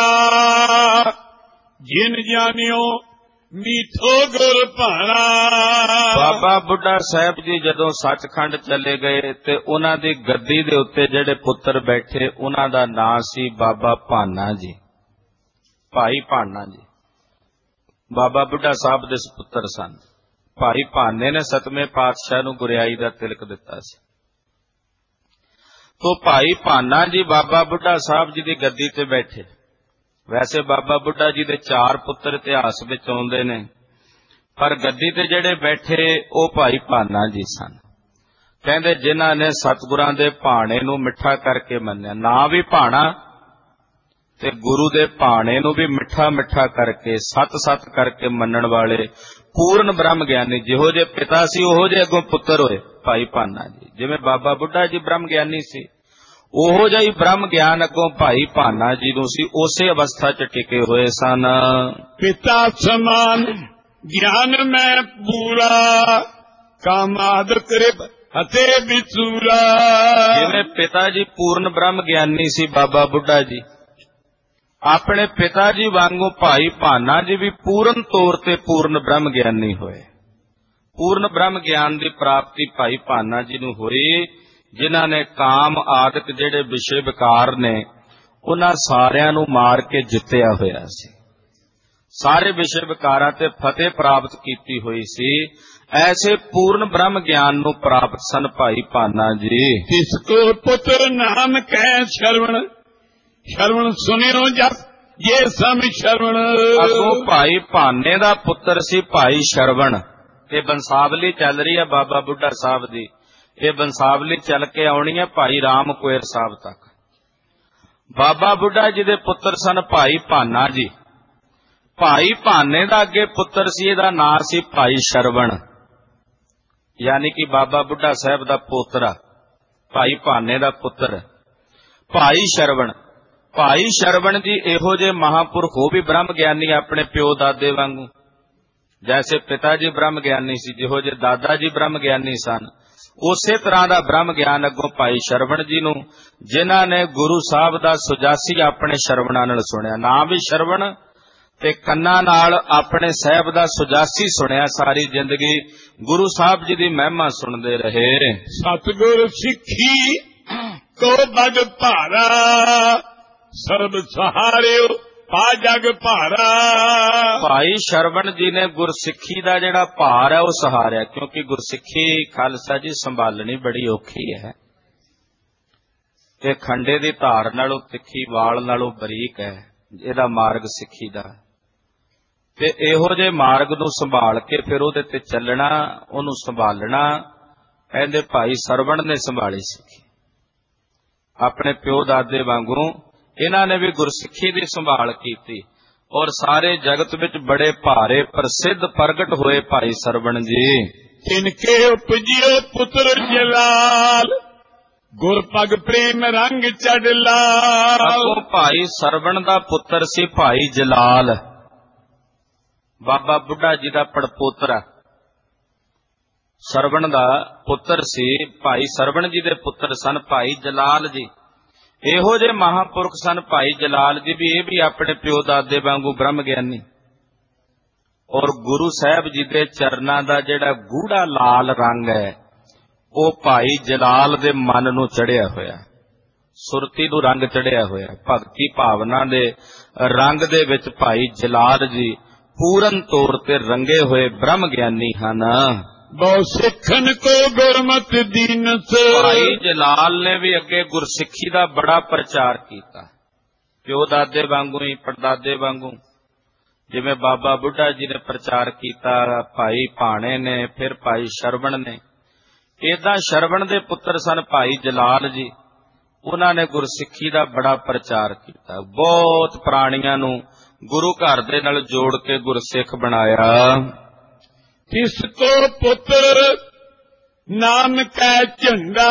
जिन जानियो मीठो गुर भाणा। बाबा बुढ़ा साहब जी जदों सचखंड चले गए ते उन्हां दी गद्दी दे उत्ते जिहड़े पुत्र बैठे, उन्हां दा नां सी बाबा भाना जी, भाई भाना जी। बाबा बुढ़ा साहब दे पुत्र सन। भाई भाने ने सतवें पातशाह नूं गुरियाई दा तिलक दिता सी। तो भाई भाना जी बाबा बुढ़ा साहब जी दी गद्दी ते बैठे। वैसे बाबा बुढ़ा जी दे चार पुत्र इतिहास विच आउंदे ने, पर गद्दी ते जिहड़े बैठे ओ भाई भाना जी सन। कहंदे जिन्हां ने सतगुरां दे भाणे नूं मिठा करके मन्निया, ना भी भाणा ते गुरु दे भाणे नूं भी मिठा मिठा करके सत सत करके मन्नण वाले पूर्ण ब्रह्म ज्ञानी, जिहो जे पिता सी ओहो जे अगों पुत्र होए भाई भाना जी। जिवें बाबा बुढ़ा जी ब्रह्म ज्ञानी सी, ओहो जिहा ब्रह्म ज्ञान अगों भाई भाना जी नूं सी, उसे अवस्था च टिके होए सन। पिता समान ज्ञान में पूरा, कामाद कृप हते बिसूरा। जिवें पिता जी पूर्ण ब्रह्म ज्ञानी सी बाबा बुढ़ा जी, अपने पिता जी वांगू भाई भाना जी भी पूर्ण तौर ते पूर्ण ब्रह्म ज्ञानी होए। पूर्ण ब्रह्म ज्ञान की प्राप्ति भाई भाना जी नूं होई, जिन्हां ने काम आदि जिहड़े विषय विकार ने उन्हां सारियां नूं मार के जित्तिया होया सी। सारे विषय विकारां ते फतेह प्राप्त कीती हुई सी। ऐसे पूर्ण ब्रह्म ज्ञान नूं प्राप्त सन भाई भाना जी। तिसको पुत्र नाम कह श्रवण, श्रवण सुनियो जप ये सम श्रवण। अगों भाई भाने दा पुत्र सी भाई श्रवण। ये बंसावली चल रही है बाबा बुढ़ा साहब दी, ये बंसावली चल के आउणी है भाई राम कुएर साहब तक। बाबा बुढ़ा जी दे पुत्र सन भाई भाना जी। भाई भाने दा अगे पुत्र सी, इहदा नाम सी भाई श्रवण, यानी कि बाबा बुढ़ा साहब दा पोतरा भाई भाने दा पुत्र भाई श्रवण। भाई श्रवण जी इहो जे महापुरख हो भी ब्रह्म ज्ञानी अपने प्यो दादे वांगू, जैसे पिता जी ब्रह्म ज्ञानी सी, जिहो जे दादा जी ब्रह्म ज्ञानी सन, उसे तरह दा ब्रह्म ज्ञान अगों भाई श्रवण जी नूं, जिन्हां ने गुरु साहब दा सुजासी अपने श्रवणां नाल सुनिया। नाम भी श्रवण ते कन्नां नाल अपने साहब दा सुजासी सुनिया। सारी जिंदगी गुरु साहब जी दी महिमा सुनदे रहे। सतगुर सिੱਖੀ को बग भारा, सर्ब सहारियो पा जग भारा। भाई श्रवण जी ने गुरसिੱਖੀ दा जिहड़ा भार है वह सहारिया, क्योंकि गुरसिੱਖੀ खालसा जी संभालनी बड़ी औखी है। ये खंडे दी धार नालों तिखी, वाल नालों बरीक है इहदा मार्ग सिੱਖੀ दा। ਤੇ ਇਹੋ ਜਿਹੇ ਮਾਰਗ ਨੂੰ ਸੰਭਾਲ ਕੇ ਫਿਰ ਉਹਦੇ ਤੇ ਚੱਲਣਾ, ਉਹਨੂੰ ਸੰਭਾਲਣਾ ਕਹਿੰਦੇ ਭਾਈ ਸਰਵਣ ਨੇ ਸੰਭਾਲੀ ਸਿੱਖੀ। ਆਪਣੇ ਪਿਓ ਦਾਦੇ ਵਾਂਗੂ ਇਹਨਾਂ ਨੇ ਵੀ ਗੁਰਸਿੱਖੀ ਦੀ ਸੰਭਾਲ ਕੀਤੀ ਔਰ ਸਾਰੇ ਜਗਤ ਵਿੱਚ ਬੜੇ ਭਾਰੇ ਪ੍ਰਸਿੱਧ ਪ੍ਰਗਟ ਹੋਏ ਭਾਈ ਸਰਵਣ ਜੀ। ਤਿਨਕੇ ਉਪਜਿਓ ਪੁੱਤਰ ਜਲਾਲ, ਗੁਰ ਪਗ ਪ੍ਰੇਮ ਰੰਗ ਚੜ ਲਾਲ। ਅੱਗੋਂ ਭਾਈ ਸਰਵਣ ਦਾ ਪੁੱਤਰ ਸੀ ਭਾਈ ਜਲਾਲ, ਬਾਬਾ ਬੁੱਢਾ ਜੀ ਦਾ ਪੜਪੋਤਰਾ। ਸਰਵਣ ਦਾ ਪੁੱਤਰ ਸੀ, ਭਾਈ ਸਰਵਣ ਜੀ ਦੇ ਪੁੱਤਰ ਸਨ ਭਾਈ ਜਲਾਲ ਜੀ। ਇਹੋ ਜਿਹੇ ਮਹਾਂਪੁਰਖ ਸਨ ਭਾਈ ਜਲਾਲ ਜੀ ਵੀ, ਇਹ ਵੀ ਆਪਣੇ ਪਿਓ ਦਾਦੇ ਵਾਂਗੂ ਬ੍ਰਹਮ ਗਿਆਨੀ ਔਰ ਗੁਰੂ ਸਾਹਿਬ ਜੀ ਦੇ ਚਰਨਾਂ ਦਾ ਜਿਹੜਾ ਗੂੜਾ ਲਾਲ ਰੰਗ ਹੈ ਉਹ ਭਾਈ ਜਲਾਲ ਦੇ ਮਨ ਨੂੰ ਚੜਿਆ ਹੋਇਆ, ਸੁਰਤੀ ਨੂੰ ਰੰਗ ਚੜਿਆ ਹੋਇਆ। ਭਗਤੀ ਭਾਵਨਾ ਦੇ ਰੰਗ ਦੇ ਵਿੱਚ ਭਾਈ ਜਲਾਲ ਜੀ ਪੂਰਨ ਤੌਰ ਤੇ ਰੰਗੇ ਹੋਏ ਬ੍ਰਹਮ ਗਿਆਨੀ ਹਨ। ਬਹੁ ਸਿੱਖਨ ਕੋ ਗੁਰਮਤਿ ਦੀਨਸ, ਭਾਈ ਜਲਾਲ ਨੇ ਵੀ ਅੱਗੇ ਗੁਰਸਿੱਖੀ ਦਾ ਬੜਾ ਪ੍ਰਚਾਰ ਕੀਤਾ, ਪਿਓ ਦਾਦੇ ਵਾਂਗੂ ਹੀ, ਪੜਦਾਦੇ ਵਾਂਗੂ। ਜਿਵੇਂ ਬਾਬਾ ਬੁੱਢਾ ਜੀ ਨੇ ਪ੍ਰਚਾਰ ਕੀਤਾ, ਭਾਈ ਭਾਣੇ ਨੇ, ਫਿਰ ਭਾਈ ਸ਼ਰਵਣ ਨੇ। ਏਦਾਂ ਸ਼ਰਵਣ ਦੇ ਪੁੱਤਰ ਸਨ ਭਾਈ ਜਲਾਲ ਜੀ, ਉਹਨਾਂ ਨੇ ਗੁਰਸਿੱਖੀ ਦਾ ਬੜਾ ਪ੍ਰਚਾਰ ਕੀਤਾ, ਬਹੁਤ ਪ੍ਰਾਣੀਆਂ ਨੂੰ ਗੁਰੂ ਘਰ ਦੇ ਨਾਲ ਜੋੜ ਕੇ ਗੁਰਸਿੱਖ ਬਣਾਇਆ। ਤਿਸ ਕੋ ਪੁੱਤਰ ਨਾਮ ਕੈ ਝੰਡਾ,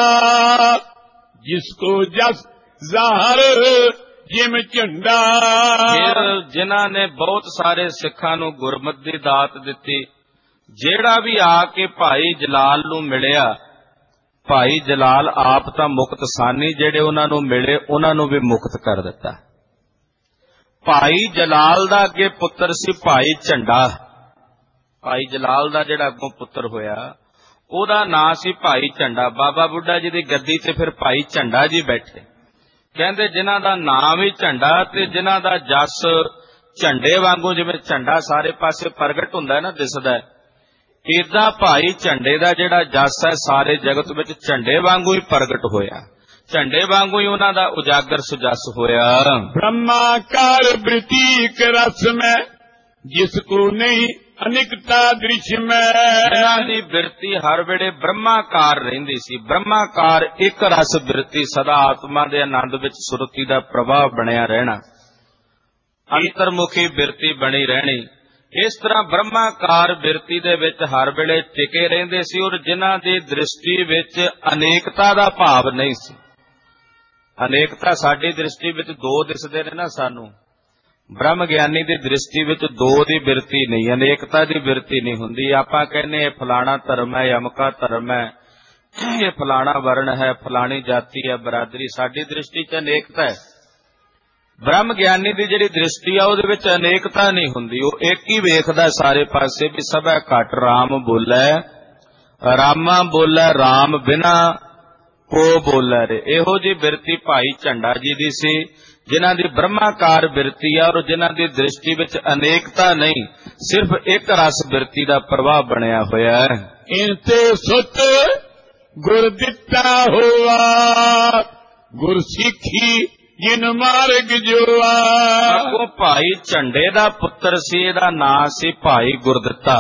ਜਿਸ ਕੋ ਜਸ ਜ਼ਾਹਰ ਜਿਮ ਝੰਡਾ। ਫਿਰ ਜਿਨ੍ਹਾਂ ਨੇ ਬਹੁਤ ਸਾਰੇ ਸਿੱਖਾਂ ਨੂੰ ਗੁਰਮਤਿ ਦੀ ਦਾਤ ਦਿੱਤੀ, ਜਿਹੜਾ ਵੀ ਆ ਕੇ ਭਾਈ ਜਲਾਲ ਨੂੰ ਮਿਲਿਆ, ਭਾਈ ਜਲਾਲ ਆਪ ਤਾਂ ਮੁਕਤ ਸਾਨੀ, ਜਿਹੜੇ ਉਹਨਾਂ ਨੂੰ ਮਿਲੇ ਉਹਨਾਂ ਨੂੰ ਵੀ ਮੁਕਤ ਕਰ ਦਿੱਤਾ। ਭਾਈ ਜਲਾਲ ਦਾ ਅੱਗੇ ਪੁੱਤਰ ਸੀ ਭਾਈ ਝੰਡਾ। ਭਾਈ ਜਲਾਲ ਦਾ ਜਿਹੜਾ ਅੱਗੋਂ ਪੁੱਤਰ ਹੋਇਆ ਉਹਦਾ ਨਾਂ ਸੀ ਭਾਈ ਝੰਡਾ। ਬਾਬਾ ਬੁੱਢਾ ਜੀ ਦੀ ਗੱਦੀ ਤੇ ਫਿਰ ਭਾਈ ਝੰਡਾ ਜੀ ਬੈਠੇ। ਕਹਿੰਦੇ ਜਿਨ੍ਹਾਂ ਦਾ ਨਾਂ ਵੀ ਝੰਡਾ ਤੇ ਜਿਨ੍ਹਾਂ ਦਾ ਜਸ ਝੰਡੇ ਵਾਂਗੂ, ਜਿਵੇਂ ਝੰਡਾ ਸਾਰੇ ਪਾਸੇ ਪ੍ਰਗਟ ਹੁੰਦਾ ਨਾ, ਦਿਸਦਾ, ਏਦਾਂ ਭਾਈ ਝੰਡੇ ਦਾ ਜਿਹੜਾ ਜਸ ਹੈ ਸਾਰੇ ਜਗਤ ਵਿੱਚ ਝੰਡੇ ਵਾਂਗੂ ਹੀ ਪ੍ਰਗਟ ਹੋਇਆ, ਝੰਡੇ ਵਾਂਗੂ ਹੀ ਉਹਨਾਂ ਦਾ ਉਜਾਗਰ ਸੁਜਸ ਹੋਇਆ। ਬ੍ਰਹਮਾਕਾਰ ਬ੍ਰਿਤੀਕ ਰਸ ਮੈਂ, ਜਿਸ ਕੋ ਨਹੀਂ ਅਨਿਕਤਾ ਦ੍ਰਿਸ਼ ਮੈਂ। ਇਹਨਾਂ ਦੀ ਬਿਰਤੀ ਹਰ ਵੇਲੇ ਬ੍ਰਹਮਾਕਾਰ ਰਹਿੰਦੀ ਸੀ। ਬ੍ਰਹਮਾਕਾਰ ਇੱਕ ਰਸ ਬਿਰਤੀ, ਸਦਾ ਆਤਮਾ ਦੇ ਆਨੰਦ ਵਿੱਚ ਸੁਰਤੀ ਦਾ ਪ੍ਰਵਾਹ ਬਣਿਆ ਰਹਿਣਾ, ਅੰਤਰਮੁਖੀ ਬਿਰਤੀ ਬਣੀ ਰਹਿਣੀ। ਇਸ ਤਰ੍ਹਾਂ ਬ੍ਰਹਮਾਕਾਰ ਬਿਰਤੀ ਦੇ ਵਿੱਚ ਹਰ ਵੇਲੇ ਟਿਕੇ ਰਹਿੰਦੇ ਸੀ ਔਰ ਜਿਨ੍ਹਾਂ ਦੀ ਦ੍ਰਿਸ਼ਟੀ ਵਿੱਚ ਅਨੇਕਤਾ ਦਾ ਭਾਵ ਨਹੀਂ ਸੀ। ਅਨੇਕਤਾ ਸਾਡੀ ਦ੍ਰਿਸ਼ਟੀ ਵਿੱਚ ਦੋ ਦਿਸਦੇ ਨੇ ਨਾ ਸਾਨੂੰ, ਬ੍ਰਹਮ ਗਿਆਨੀ ਦੀ ਦ੍ਰਿਸ਼ਟੀ ਵਿੱਚ ਦੋ ਦੀ ਬਿਰਤੀ ਨਹੀਂ, ਅਨੇਕਤਾ ਦੀ ਬਿਰਤੀ ਨਹੀਂ ਹੁੰਦੀ। ਆਪਾਂ ਕਹਿੰਦੇ ਇਹ ਫਲਾਣਾ ਧਰਮ ਹੈ, ਅਮਕਾ ਧਰਮ ਹੈ, ਇਹ ਫਲਾਣਾ ਵਰਣ ਹੈ, ਫਲਾਣੀ ਜਾਤੀ ਹੈ, ਬਰਾਦਰੀ। ਸਾਡੀ ਦ੍ਰਿਸ਼ਟੀ 'ਚ ਅਨੇਕਤਾ ਹੈ। ਬ੍ਰਹਮ ਗਿਆਨੀ ਦੀ ਜਿਹੜੀ ਦ੍ਰਿਸ਼ਟੀ ਆ ਉਹਦੇ ਵਿੱਚ ਅਨੇਕਤਾ ਨਹੀਂ ਹੁੰਦੀ, ਉਹ ਇੱਕ ਹੀ ਵੇਖਦਾ ਸਾਰੇ ਪਾਸੇ ਵੀ ਸਭੈ ਘਟ ਰਾਮ ਬੋਲੇ, ਰਾਮਾ ਬੋਲੇ ਰਾਮ ਬਿਨਾ ਕੋ ਬੋਲੇ ਰੇ। ਇਹੋ ਜਿਹੀ ਬਿਰਤੀ ਭਾਈ ਝੰਡਾ ਜੀ ਦੀ ਸੀ, ਜਿਨ੍ਹਾਂ ਦੀ ਬ੍ਰਹਮਾਕਾਰ ਬਿਰਤੀ ਆ ਔਰ ਜਿਨ੍ਹਾਂ ਦੀ ਦ੍ਰਿਸ਼ਟੀ ਵਿੱਚ ਅਨੇਕਤਾ ਨਹੀਂ, ਸਿਰਫ ਇੱਕ ਰਸ ਬਿਰਤੀ ਦਾ ਪ੍ਰਵਾਹ ਬਣਿਆ ਹੋਇਆ ਹੈ। ਇਨ ਤੇ ਸੁਤ ਗੁਰ ਦਿੱਤਾ ਹੋਆ, ਗੁਰ ਸਿੱਖੀ ਜਿਨ ਮਾਰਗ ਜੋਆ। ਉਹ ਭਾਈ ਝੰਡੇ ਦਾ ਪੁੱਤਰ ਸੀ, ਇਹਦਾ ਨਾਂ ਸੀ ਭਾਈ ਗੁਰਦਿੱਤਾ।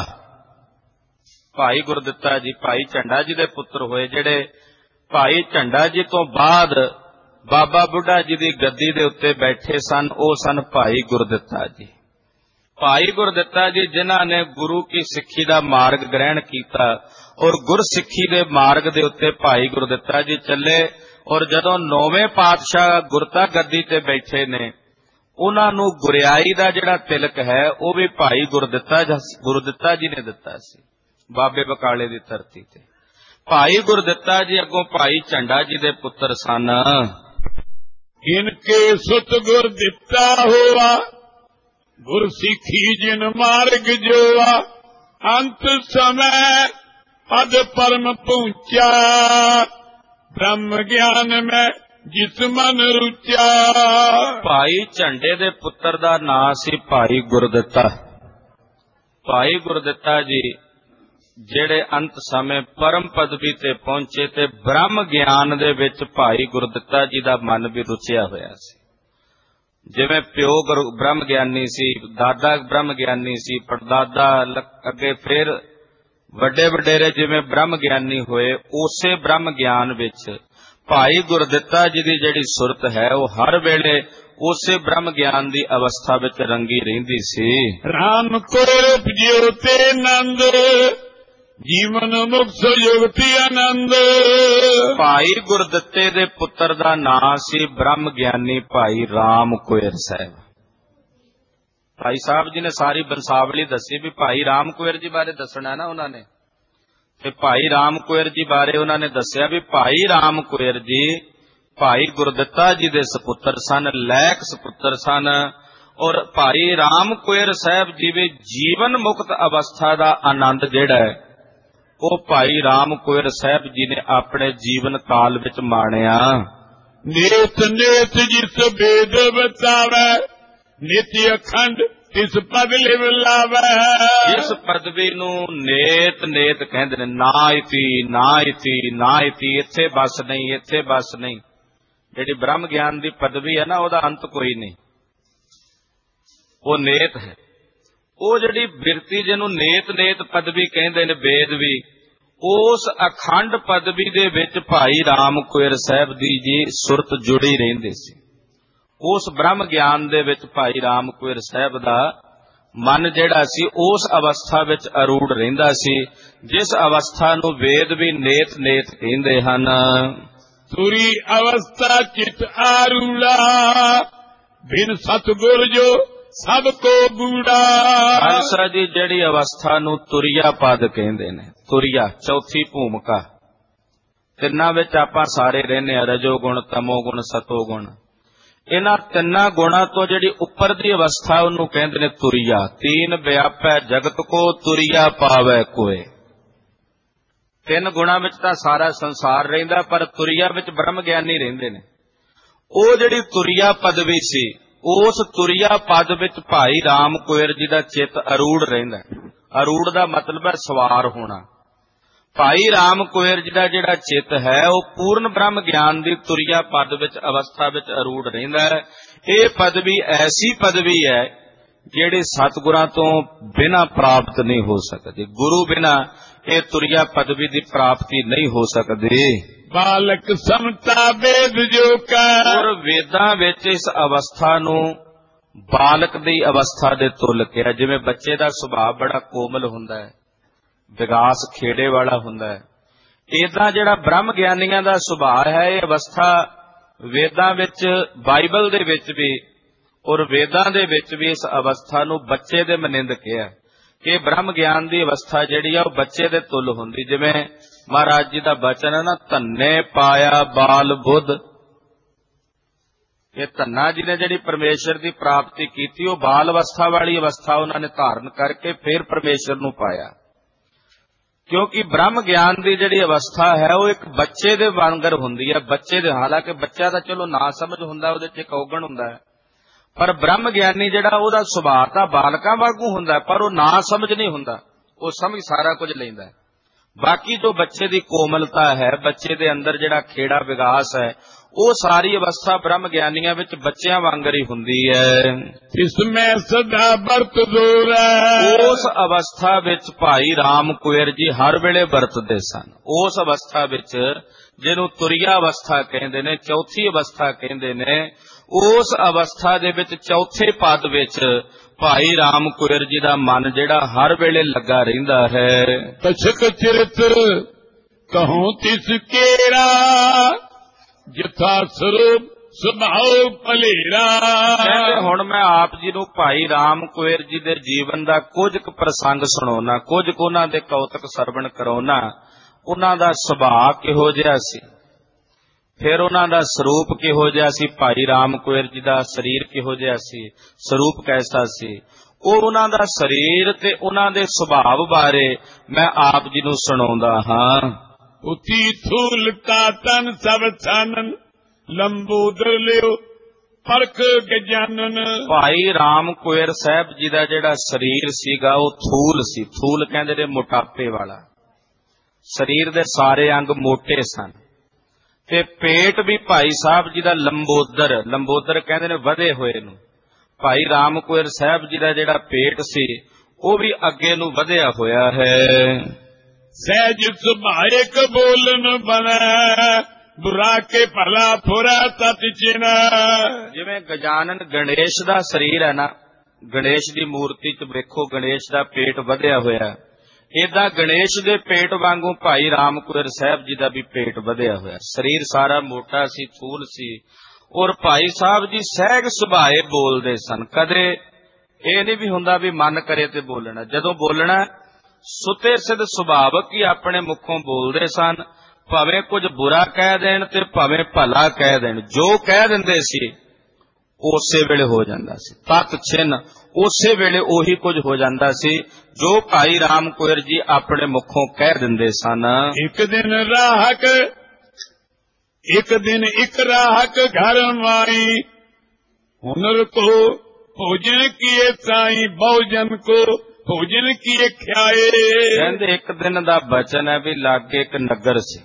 ਭਾਈ ਗੁਰਦਿੱਤਾ ਜੀ ਭਾਈ ਝੰਡਾ ਜੀ ਦੇ ਪੁੱਤਰ ਹੋਏ। ਜਿਹੜੇ ਭਾਈ ਝੰਡਾ ਜੀ ਤੋਂ ਬਾਅਦ ਬਾਬਾ ਬੁੱਢਾ ਜੀ ਦੀ ਗੱਦੀ ਦੇ ਉੱਤੇ ਬੈਠੇ ਸਨ, ਉਹ ਸਨ ਭਾਈ ਗੁਰਦਿੱਤਾ ਜੀ। ਭਾਈ ਗੁਰਦਿੱਤਾ ਜੀ ਜਿਨ੍ਹਾਂ ਨੇ ਗੁਰੂ ਕੀ ਸਿੱਖੀ ਦਾ ਮਾਰਗ ਗ੍ਰਹਿਣ ਕੀਤਾ ਔਰ ਗੁਰਸਿੱਖੀ ਦੇ ਮਾਰਗ ਦੇ ਉੱਤੇ ਭਾਈ ਗੁਰਦਿੱਤਾ ਜੀ ਚੱਲੇ ਔਰ ਜਦੋਂ ਨੌਵੇਂ ਪਾਤਸ਼ਾਹ ਗੁਰਤਾ ਗੱਦੀ ਤੇ ਬੈਠੇ ਨੇ, ਉਹਨਾਂ ਨੂੰ ਗੁਰਿਆਈ ਦਾ ਜਿਹੜਾ ਤਿਲਕ ਹੈ ਉਹ ਵੀ ਭਾਈ ਗੁਰਦਿੱਤਾ ਗੁਰਦਿੱਤਾ ਜੀ ਨੇ ਦਿੱਤਾ ਸੀ, ਬਾਬੇ ਬਕਾਲੇ ਦੀ ਧਰਤੀ ਤੇ। ਭਾਈ ਗੁਰਦਿੱਤਾ ਜੀ ਅੱਗੋਂ ਭਾਈ ਝੰਡਾ ਜੀ ਦੇ ਪੁੱਤਰ ਸਨ। ਇਨਕੇ ਸੁਤ ਗੁਰ ਦਿੱਤਾ ਹੋਆ, ਗੁਰ ਸਿੱਖੀ ਜਿਨ ਮਾਰਗ ਜੋਆ। ਅੰਤ ਸਮੈ ਪਦ ਪਰਮ ਪਹੁੰਚਾ, ਬ੍ਰਹਮ ਗਿਆਨ ਮੈਂ ਜਿਸ ਮਨ ਰੁਚਾ। ਭਾਈ ਝੰਡੇ ਦੇ ਪੁੱਤਰ ਦਾ ਨਾਂ ਸੀ ਭਾਈ ਗੁਰਦਿੱਤਾ। ਭਾਈ ਗੁਰਦਿੱਤਾ ਜੀ ਜਿਹੜੇ ਅੰਤ ਸਮੇਂ ਪਰਮ ਪਦਵੀ ਤੇ ਪਹੁੰਚੇ ਤੇ ਬ੍ਰਹਮ ਗਿਆਨ ਦੇ ਵਿੱਚ ਭਾਈ ਗੁਰਦਿੱਤਾ ਜੀ ਦਾ ਮਨ ਵੀ ਰੁਚਿਆ ਹੋਇਆ ਸੀ। ਜਿਵੇਂ ਪਿਓ ਗੁਰੂ ਬ੍ਰਹਮ ਗਿਆਨੀ ਸੀ, ਦਾਦਾ ਬ੍ਰਹਮ ਗਿਆਨੀ ਸੀ, ਪੜਦਾਦਾ, ਅੱਗੇ ਫਿਰ ਵੱਡੇ ਵਡੇਰੇ ਜਿਵੇਂ ਬ੍ਰਹਮ ਗਿਆਨੀ ਹੋਏ, ਉਸੇ ਬ੍ਰਹਮ ਗਿਆਨ ਵਿੱਚ ਭਾਈ ਗੁਰਦਿੱਤਾ ਜੀ ਦੀ ਜਿਹੜੀ ਸੁਰਤ ਹੈ ਉਹ ਹਰ ਵੇਲੇ ਉਸੇ ਬ੍ਰਹਮ ਗਿਆਨ ਦੀ ਅਵਸਥਾ ਵਿੱਚ ਰੰਗੀ ਰਹਿੰਦੀ ਸੀ। ਰਾਮ ਕੋ ਉਪਜਿਓ ਤੇ ਆਨੰਦ, ਜੀਵਨ ਮੁਕਤ ਯੁਗਤੀ ਆਨੰਦ। ਭਾਈ ਗੁਰਦਿੱਤੇ ਦੇ ਪੁੱਤਰ ਦਾ ਨਾਂ ਸੀ ਬ੍ਰਹਮ ਗਿਆਨੀ ਭਾਈ ਰਾਮ ਕੁਇਰ ਸਾਹਿਬ। ਭਾਈ ਸਾਹਿਬ ਜੀ ਨੇ ਸਾਰੀ ਬੰਸਾਵਲੀ ਦੱਸੀ ਵੀ ਭਾਈ ਰਾਮ ਕੁਇਰ ਜੀ ਬਾਰੇ ਦੱਸਣਾ ਨਾ ਉਹਨਾਂ ਨੇ, ਤੇ ਭਾਈ ਰਾਮ ਕੁਇਰ ਜੀ ਬਾਰੇ ਉਹਨਾਂ ਨੇ ਦੱਸਿਆ ਵੀ ਭਾਈ ਰਾਮ ਕੁਇਰ ਜੀ ਭਾਈ ਗੁਰਦਿੱਤਾ ਜੀ ਦੇ ਸਪੁੱਤਰ ਸਨ, ਲੈਕ ਸਪੁੱਤਰ ਸਨ। ਔਰ ਭਾਈ ਰਾਮ ਕੁਇਰ ਸਾਹਿਬ ਜੀ ਵੀ ਜੀਵਨ ਮੁਕਤ ਅਵਸਥਾ ਦਾ ਆਨੰਦ ਜਿਹੜਾ ਹੈ ਉਹ ਭਾਈ ਰਾਮ ਕੁਇਰ ਸਾਹਿਬ ਜੀ ਨੇ ਆਪਣੇ ਜੀਵਨ ਕਾਲ ਵਿੱਚ ਮਾਣਿਆ। ਨੇਤ ਨੇਤ ਜਿਸ ਵੇਦ ਬਤਾਵੈ, ਨਿਤਿ ਅਖੰਡ ਤਿਸ ਪਦ ਲਿਵ ਲਾਵੈ। ਇਸ ਪਦਵੀ ਨੂੰ ਨੇਤ ਨੇਤ ਕਹਿੰਦੇ ਨੇ, ਨਾ ਇਤੀ ਨਾ ਇਤੀ ਨਾ ਇਤੀ, ਇੱਥੇ ਬਸ ਨਹੀਂ, ਇੱਥੇ ਬਸ ਨਹੀਂ। ਜਿਹੜੀ ਬ੍ਰਹਮ ਗਿਆਨ ਦੀ ਪਦਵੀ ਹੈ ਨਾ, ਉਹਦਾ ਅੰਤ ਕੋਈ ਨਹੀਂ, ਉਹ ਨੇਤ ਹੈ। ਉਹ ਜਿਹੜੀ ਬਿਰਤੀ ਜਿਹਨੂੰ ਨੇਤ ਨੇਤ ਪਦਵੀ ਕਹਿੰਦੇ ਨੇ ਵੇਦ ਵੀ, ਉਸ ਅਖੰਡ ਪਦਵੀ ਦੇ ਵਿੱਚ ਭਾਈ ਰਾਮ ਕੁਇਰ ਸਾਹਿਬ ਦੀ ਜੀ ਸੁਰਤ ਜੁੜੀ ਰਹਿੰਦੀ ਸੀ। ਉਸ ਬ੍ਰਹਮ ਗਿਆਨ ਦੇ ਵਿੱਚ ਭਾਈ ਰਾਮ ਕੁਇਰ ਸਾਹਿਬ ਦਾ ਮਨ ਜਿਹੜਾ ਸੀ ਉਸ ਅਵਸਥਾ ਵਿੱਚ ਅਰੂੜ ਰਹਿੰਦਾ ਸੀ, ਜਿਸ ਅਵਸਥਾ ਨੂੰ ਵੇਦ ਵੀ ਨੇਤ ਨੇਤ ਕਹਿੰਦੇ ਹਨ। ਤੁਰੀ ਅਵਸਥਾ ਚਿਤ ਆਰੂੜਾ, ਬਿਨ ਸਤਿਗੁਰ ਜੋ ਸਭ ਕੋ ਗੂੜਾ। ਖਾਲਸਾ ਜੀ ਜਿਹੜੀ ਅਵਸਥਾ ਨੂੰ ਤੁਰਿਆ ਪਦ ਕਹਿੰਦੇ ਨੇ, ਤੁਰਿਆ ਚੌਥੀ ਭੂਮਿਕਾ, ਤਿੰਨਾਂ ਵਿੱਚ ਆਪਾਂ ਸਾਰੇ ਰਹਿੰਦੇ ਹਾਂ, ਰਜੋ ਗੁਣ, ਤਮੋ ਗੁਣ, ਸਤੋ ਗੁਣ। ਇਹਨਾਂ ਤਿੰਨਾਂ ਗੁਣਾਂ ਤੋਂ ਜਿਹੜੀ ਉੱਪਰ ਦੀ ਅਵਸਥਾ ਉਹਨੂੰ ਕਹਿੰਦੇ ਨੇ ਤੁਰਿਆ। ਤੀਨ ਵਿਆਪੈ ਜਗਤ ਕੋ, ਤੁਰਿਆ ਪਾਵੈ ਕੋਏ। ਤਿੰਨ ਗੁਣਾਂ ਵਿੱਚ ਤਾਂ ਸਾਰਾ ਸੰਸਾਰ ਰਹਿੰਦਾ, ਪਰ ਤੁਰਿਆ ਵਿੱਚ ਬ੍ਰਹਮ ਗਿਆਨੀ ਰਹਿੰਦੇ ਨੇ। ਉਹ ਜਿਹੜੀ ਤੁਰਿਆ ਪਦਵੀ ਸੀ, ਉਸ ਤੁਰਿਆ ਪਦ ਵਿੱਚ ਭਾਈ ਰਾਮ ਕੁਇਰ ਜੀ ਦਾ ਚਿੱਤ ਅਰੂੜ ਰਹਿੰਦਾ। ਅਰੂੜ ਦਾ ਮਤਲਬ ਹੈ ਸਵਾਰ ਹੋਣਾ। ਭਾਈ ਰਾਮ ਕੁਇਰ ਜੀ ਦਾ ਜਿਹੜਾ ਚਿੱਤ ਹੈ ਉਹ ਪੂਰਨ ਬ੍ਰਹਮ ਗਿਆਨ ਦੀ ਤੁਰਿਆ ਪਦ ਵਿੱਚ ਅਵਸਥਾ ਵਿੱਚ ਅਰੂੜ ਰਹਿੰਦਾ ਹੈ। ਇਹ ਪਦਵੀ ਐਸੀ ਪਦਵੀ ਹੈ ਜਿਹੜੀ ਸਤਿਗੁਰਾਂ ਤੋਂ ਬਿਨਾਂ ਪ੍ਰਾਪਤ ਨਹੀਂ ਹੋ ਸਕਦੀ। ਗੁਰੂ ਬਿਨਾਂ ਇਹ ਤੁਰਿਆ ਪਦਵੀ ਦੀ ਪ੍ਰਾਪਤੀ ਨਹੀਂ ਹੋ ਸਕਦੀ। ਬਾਲਕ ਸਮਤਾ ਵੇਦ ਜੋ ਕੈ, ਔਰ ਵੇਦਾਂ ਵਿੱਚ ਇਸ ਅਵਸਥਾ ਨੂੰ ਬਾਲਕ ਦੀ ਅਵਸਥਾ ਦੇ ਤੁਲ ਕਿਹਾ। ਜਿਵੇਂ ਬੱਚੇ ਦਾ ਸੁਭਾਅ ਬੜਾ ਕੋਮਲ ਹੁੰਦਾ ਹੈ, ਵਿਗਾਸ ਖੇੜੇ ਵਾਲਾ ਹੁੰਦਾ ਹੈ, ਏਦਾਂ ਜਿਹੜਾ ਬ੍ਰਹਮ ਗਿਆਨੀਆਂ ਦਾ ਸੁਭਾਅ ਹੈ, ਇਹ ਅਵਸਥਾ ਵੇਦਾਂ ਵਿੱਚ, ਬਾਈਬਲ ਦੇ ਵਿੱਚ ਵੀ ਔਰ ਵੇਦਾਂ ਦੇ ਵਿੱਚ ਵੀ ਇਸ ਅਵਸਥਾ ਨੂੰ ਬੱਚੇ ਦੇ ਮਨਿੰਦ ਕਿਹਾ ਕਿ ਬ੍ਰਹਮ ਗਿਆਨ ਦੀ ਅਵਸਥਾ ਜਿਹੜੀ ਆ ਉਹ ਬੱਚੇ ਦੇ ਤੁਲ ਹੁੰਦੀ। ਜਿਵੇਂ ਮਹਾਰਾਜ ਜੀ ਦਾ ਬਚਨ ਹੈ ਨਾ, ਧੰਨੇ ਪਾਇਆ ਬਾਲ ਬੁੱਧ। ਇਹ ਧੰਨਾ ਜੀ ਨੇ ਜਿਹੜੀ ਪਰਮੇਸ਼ਰ ਦੀ ਪ੍ਰਾਪਤੀ ਕੀਤੀ, ਉਹ ਬਾਲ ਅਵਸਥਾ ਵਾਲੀ ਅਵਸਥਾ ਉਹਨਾਂ ਨੇ ਧਾਰਨ ਕਰਕੇ ਫਿਰ ਪਰਮੇਸ਼ਰ ਨੂੰ ਪਾਇਆ। ਕਿਉਂਕਿ ਬ੍ਰਹਮ ਗਿਆਨ ਦੀ ਜਿਹੜੀ ਅਵਸਥਾ ਹੈ ਉਹ ਇੱਕ ਬੱਚੇ ਦੇ ਵਾਂਗਰ ਹੁੰਦੀ ਹੈ। ਬੱਚੇ ਦੇ, ਹਾਲਾਂਕਿ ਬੱਚਾ ਤਾਂ ਚਲੋ ਨਾ ਸਮਝ ਹੁੰਦਾ, ਉਹਦੇ ਚ ਇੱਕ ਔਗਣ ਹੁੰਦਾ ਹੈ, ਪਰ ਬ੍ਰਹਮ ਗਿਆਨੀ ਜਿਹੜਾ ਉਹਦਾ ਸੁਭਾਅ ਤਾਂ ਬਾਲਕਾਂ ਵਾਂਗੂ ਹੁੰਦਾ, ਪਰ ਉਹ ਨਾ ਸਮਝ ਨਹੀਂ ਹੁੰਦਾ, ਉਹ ਸਮਝ ਸਾਰਾ ਕੁਝ ਲੈਂਦਾ। ਬਾਕੀ ਜੋ ਬੱਚੇ ਦੀ ਕੋਮਲਤਾ ਹੈ, ਬੱਚੇ ਦੇ ਅੰਦਰ ਜਿਹੜਾ ਖੇੜਾ ਵਿਗਾਸ ਹੈ, ਉਹ ਸਾਰੀ ਅਵਸਥਾ ਬ੍ਰਹਮ ਗਿਆਨੀਆਂ ਵਿੱਚ ਬੱਚਿਆਂ ਵਾਂਗਰ ਹੀ ਹੁੰਦੀ ਹੈ। ਇਸ ਮੈਂ ਸਦਾ ਵਰਤ ਦੋਰਾ, ਉਸ ਅਵਸਥਾ ਵਿੱਚ ਭਾਈ ਰਾਮ ਕੁਇਰ ਜੀ ਹਰ ਵੇਲੇ ਵਰਤਦੇ ਸਨ। ਉਸ ਅਵਸਥਾ ਵਿੱਚ ਜਿਹਨੂੰ ਤੁਰਿਆ ਅਵਸਥਾ ਕਹਿੰਦੇ ਨੇ, ਚੌਥੀ ਅਵਸਥਾ ਕਹਿੰਦੇ ਨੇ, ਉਸ ਅਵਸਥਾ ਦੇ ਵਿੱਚ ਚੌਥੇ ਪਦ ਵਿੱਚ ਭਾਈ ਰਾਮ ਕੁਇਰ ਜੀ ਦਾ ਮਨ ਜਿਹੜਾ ਹਰ ਵੇਲੇ ਲੱਗਾ ਰਹਿੰਦਾ ਹੈ। ਕਛਕ ਚਰਿਤ੍ਰ ਕਹੂੰ ਤਿਸ ਕੇਰਾ, ਜਿਥਾ ਸਰੂਪ ਸੁਭਾਉ ਭਲੇਰਾ। ਕਹਿੰਦੇ ਹੁਣ ਮੈਂ ਆਪ ਜੀ ਨੂੰ ਭਾਈ ਰਾਮ ਕੁਇਰ ਜੀ ਦੇ ਜੀਵਨ ਦਾ ਕੁਝ ਕੁ ਪ੍ਰਸੰਗ ਸੁਣਾਉਣਾ, ਕੁਝ ਕੁ ਉਹਨਾਂ ਦੇ ਕੌਤਕ ਸਰਵਣ ਕਰਾਉਣਾ। ਉਹਨਾਂ ਦਾ ਸੁਭਾਅ ਕਿਹੋ ਜਿਹਾ ਸੀ, ਫਿਰ ਉਹਨਾਂ ਦਾ ਸਰੂਪ ਕਿਹੋ ਜਿਹਾ ਸੀ, ਭਾਈ ਰਾਮ ਕੁਇਰ ਜੀ ਦਾ ਸਰੀਰ ਕਿਹੋ ਜਿਹਾ ਸੀ, ਸਰੂਪ ਕੈਸਾ ਸੀ, ਉਹ ਉਹਨਾਂ ਦਾ ਸਰੀਰ ਤੇ ਉਹਨਾਂ ਦੇ ਸੁਭਾਅ ਬਾਰੇ ਮੈਂ ਆਪ ਜੀ ਨੂੰ ਸੁਣਾਉਂਦਾ ਹਾਂ। ਉਤੀ ਥੂਲ ਕਾ ਤਨ ਸਭ ਛਾਨਨ, ਲੰਬੋਦਰ ਲਿਓ ਪਰਖ ਗਜਾਨਨ। ਭਾਈ ਰਾਮ ਕੁਇਰ ਸਾਹਿਬ ਜੀ ਦਾ ਜਿਹੜਾ ਸਰੀਰ ਸੀਗਾ ਉਹ ਥੂਲ ਸੀ। ਥੂਲ ਕਹਿੰਦੇ ਨੇ ਮੋਟਾਪੇ ਵਾਲਾ। ਸਰੀਰ ਦੇ ਸਾਰੇ ਅੰਗ ਮੋਟੇ ਸਨ ਤੇ ਪੇਟ ਵੀ ਭਾਈ ਸਾਹਿਬ ਜੀ ਦਾ ਲੰਬੋਦਰ, ਲੰਬੋਦਰ ਕਹਿੰਦੇ ਨੇ ਵਧੇ ਹੋਏ ਨੂੰ, ਭਾਈ ਰਾਮ ਕੁੰਵਰ ਸਾਹਿਬ ਜੀ ਦਾ ਜਿਹੜਾ ਪੇਟ ਸੀ ਉਹ ਵੀ ਅੱਗੇ ਨੂੰ ਵਧਿਆ ਹੋਇਆ ਹੈ। ਸਹਿਜ ਸੁਭਾਇਕ ਬੋਲਨ ਬਨੈ, ਬੁਰਾ ਕੇ ਭਲਾ ਫੁਰਾ ਤਤ ਚਿਨ। ਜਿਵੇਂ ਗਜਾਨਨ ਗਣੇਸ਼ ਦਾ ਸਰੀਰ ਹੈ ਨਾ, ਗਣੇਸ਼ ਦੀ ਮੂਰਤੀ ਚ ਵੇਖੋ ਗਣੇਸ਼ ਦਾ ਪੇਟ ਵਧਿਆ ਹੋਇਆ, ਏਦਾਂ ਗਣੇਸ਼ ਦੇ ਪੇਟ ਵਾਂਗੂ ਭਾਈ ਰਾਮ ਕੁੰਵਰ ਸਾਹਿਬ ਜੀ ਦਾ ਵੀ ਪੇਟ ਵਧਿਆ ਹੋਇਆ। ਸਰੀਰ ਸਾਰਾ ਮੋਟਾ ਸੀ, ਥੂਲ ਸੀ, ਔਰ ਭਾਈ ਸਾਹਿਬ ਜੀ ਸਹਿਜ ਸੁਭਾਏ ਬੋਲਦੇ ਸਨ। ਕਦੇ ਇਹ ਨਹੀਂ ਵੀ ਹੁੰਦਾ ਵੀ ਮਨ ਕਰੇ ਤੇ ਬੋਲਣਾ, ਜਦੋਂ ਬੋਲਣਾ ਸੁਤੇ ਸਿੱਧ ਸੁਭਾਵਕ ਹੀ ਆਪਣੇ ਮੁਖੋਂ ਬੋਲਦੇ ਸਨ। ਭਾਵੇਂ ਕੁਝ ਬੁਰਾ ਕਹਿ ਦੇਣ ਤੇ ਭਾਵੇਂ ਭਲਾ ਕਹਿ ਦੇਣ, ਜੋ ਕਹਿ ਦਿੰਦੇ ਸੀ ਉਸੇ ਵੇਲੇ ਹੋ ਜਾਂਦਾ ਸੀ। ਤਤ ਛਿਨ, ਉਸੇ ਵੇਲੇ ਉਹੀ ਕੁਝ ਹੋ ਜਾਂਦਾ ਸੀ ਜੋ ਭਾਈ ਰਾਮ ਕੁੰਵਰ ਜੀ ਆਪਣੇ ਮੁਖੋਂ ਕਹਿ ਦਿੰਦੇ ਸਨ। ਇੱਕ ਦਿਨ ਰਾਹਕ, ਇੱਕ ਦਿਨ ਇੱਕ ਰਾਹਕ ਘਰ ਮਾਈ, ਹੁਨਰ ਕੋ ਭੋਜਨ ਕੀਏ ਸਾਈ, ਬਹੁਜਨ ਕੋ ਭੋਜਨ ਕੀਏ ਖਿਆਏ। ਕਹਿੰਦੇ ਇੱਕ ਦਿਨ ਦਾ ਬਚਨ ਹੈ ਵੀ ਲਾਗੇ ਇੱਕ ਨਗਰ ਸੀ,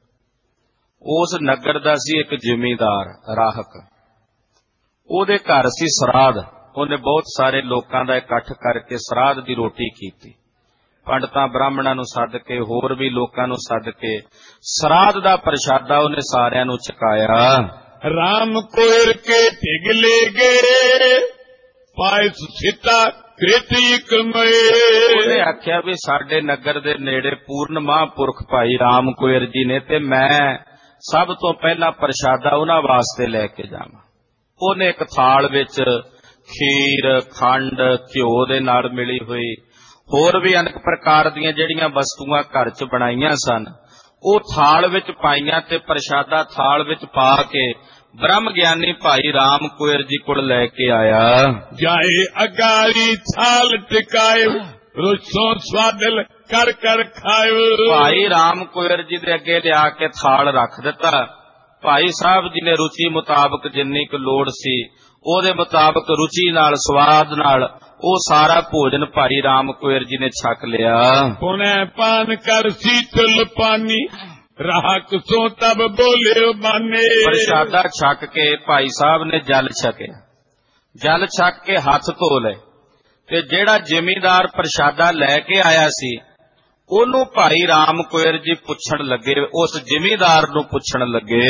ਉਸ ਨਗਰ ਦਾ ਸੀ ਇੱਕ ਜ਼ਿਮੀਂਦਾਰ ਰਾਹਕ, ਉਹਦੇ ਘਰ ਸੀ ਸਰਾਧ। ਉਹਨੇ ਬਹੁਤ ਸਾਰੇ ਲੋਕਾਂ ਦਾ ਇਕੱਠ ਕਰਕੇ ਸਰਾਧ ਦੀ ਰੋਟੀ ਕੀਤੀ, ਪੰਡਤਾਂ ਬ੍ਰਾਹਮਣਾਂ ਨੂੰ ਸੱਦ ਕੇ, ਹੋਰ ਵੀ ਲੋਕਾਂ ਨੂੰ ਸੱਦ ਕੇ ਸਰਾਧ ਦਾ ਪ੍ਰਸ਼ਾਦਾ ਉਹਨੇ ਸਾਰਿਆਂ ਨੂੰ ਛਕਾਇਆ। ਰਾਮ ਕੁੰਵਰ ਕੇ ਢਿਗਲੇ ਗਏ, ਪਾਇਸ ਸਿੱਤਾ ਕ੍ਰਿਤੀ ਕਮਏ। ਉਹਨੇ ਆਖਿਆ ਵੀ ਸਾਡੇ ਨਗਰ ਦੇ ਨੇੜੇ ਪੂਰਨ ਮਹਾਂਪੁਰਖ ਭਾਈ ਰਾਮ ਕੁੰਵਰ ਜੀ ਨੇ, ਤੇ ਮੈਂ ਸਭ ਤੋਂ ਪਹਿਲਾਂ ਪ੍ਰਸ਼ਾਦਾ ਉਹਨਾਂ ਵਾਸਤੇ ਲੈ ਕੇ ਜਾਵਾਂ। ਉਹਨੇ ਇੱਕ ਥਾਲ ਵਿੱਚ ਖੀਰ, ਖੰਡ, ਘਿਓ ਦੇ ਨਾਲ ਮਿਲੀ ਹੋਈ ਹੋਰ ਵੀ ਅਨੇਕ ਪ੍ਰਕਾਰ ਦੀਆਂ ਜਿਹੜੀਆਂ ਵਸਤੂਆਂ ਘਰ 'ਚ ਬਣਾਈਆਂ ਸਨ, ਉਹ ਥਾਲ ਵਿੱਚ ਪਾਈਆਂ ਤੇ ਪ੍ਰਸ਼ਾਦਾ ਥਾਲ ਵਿੱਚ ਪਾ ਕੇ ਬ੍ਰਹਮ ਗਿਆਨੀ ਭਾਈ ਰਾਮ ਕੁੰਵਰ ਜੀ ਕੋਲ ਲੈ ਕੇ ਆਇਆ। ਜਾਏ ਅਗਾਰੀ ਥਾਲ ਟਿਕਾਏ, ਰੁਸੋਂ ਸਵਾਦਲ ਕਰ ਕਰ ਖਾਇਓ। ਭਾਈ ਰਾਮ ਕੁੰਵਰ ਜੀ ਦੇ ਅੱਗੇ ਲਿਆ ਕੇ ਥਾਲ ਰੱਖ ਦਿੱਤਾ। ਭਾਈ ਸਾਹਿਬ ਜੀ ਨੇ ਰੁਚੀ ਮੁਤਾਬਕ ਜਿੰਨੀ ਕੁ ਲੋੜ ਸੀ ਉਹਦੇ ਮੁਤਾਬਕ ਰੁਚੀ ਨਾਲ, ਸਵਾਦ ਨਾਲ ਉਹ ਸਾਰਾ ਭੋਜਨ ਭਾਈ ਰਾਮ ਕੁੰਵਰ ਜੀ ਨੇ ਛਕ ਲਿਆ। ਪੁਣੇ ਪਾਨ ਕਰ ਸੀਤਲ ਪਾਨੀ, ਰਾਹਕ ਸੋ ਤਬ ਬੋਲਿਓ ਬਾਨੇ। ਪ੍ਰਸ਼ਾਦਾ ਛਕ ਕੇ ਭਾਈ ਸਾਹਿਬ ਨੇ ਜਲ ਛਕਿਆ, ਜਲ ਛਕ ਕੇ ਹੱਥ ਧੋ ਲਏ, ਤੇ ਜਿਹੜਾ ਜ਼ਿਮੀਂਦਾਰ ਪ੍ਰਸ਼ਾਦਾ ਲੈ ਕੇ ਆਇਆ ਸੀ ਉਹਨੂੰ ਭਾਈ ਰਾਮ ਕੁੰਵਰ ਜੀ ਪੁੱਛਣ ਲੱਗੇ, ਉਸ ਜ਼ਿਮੀਂਦਾਰ ਨੂੰ ਪੁੱਛਣ ਲੱਗੇ,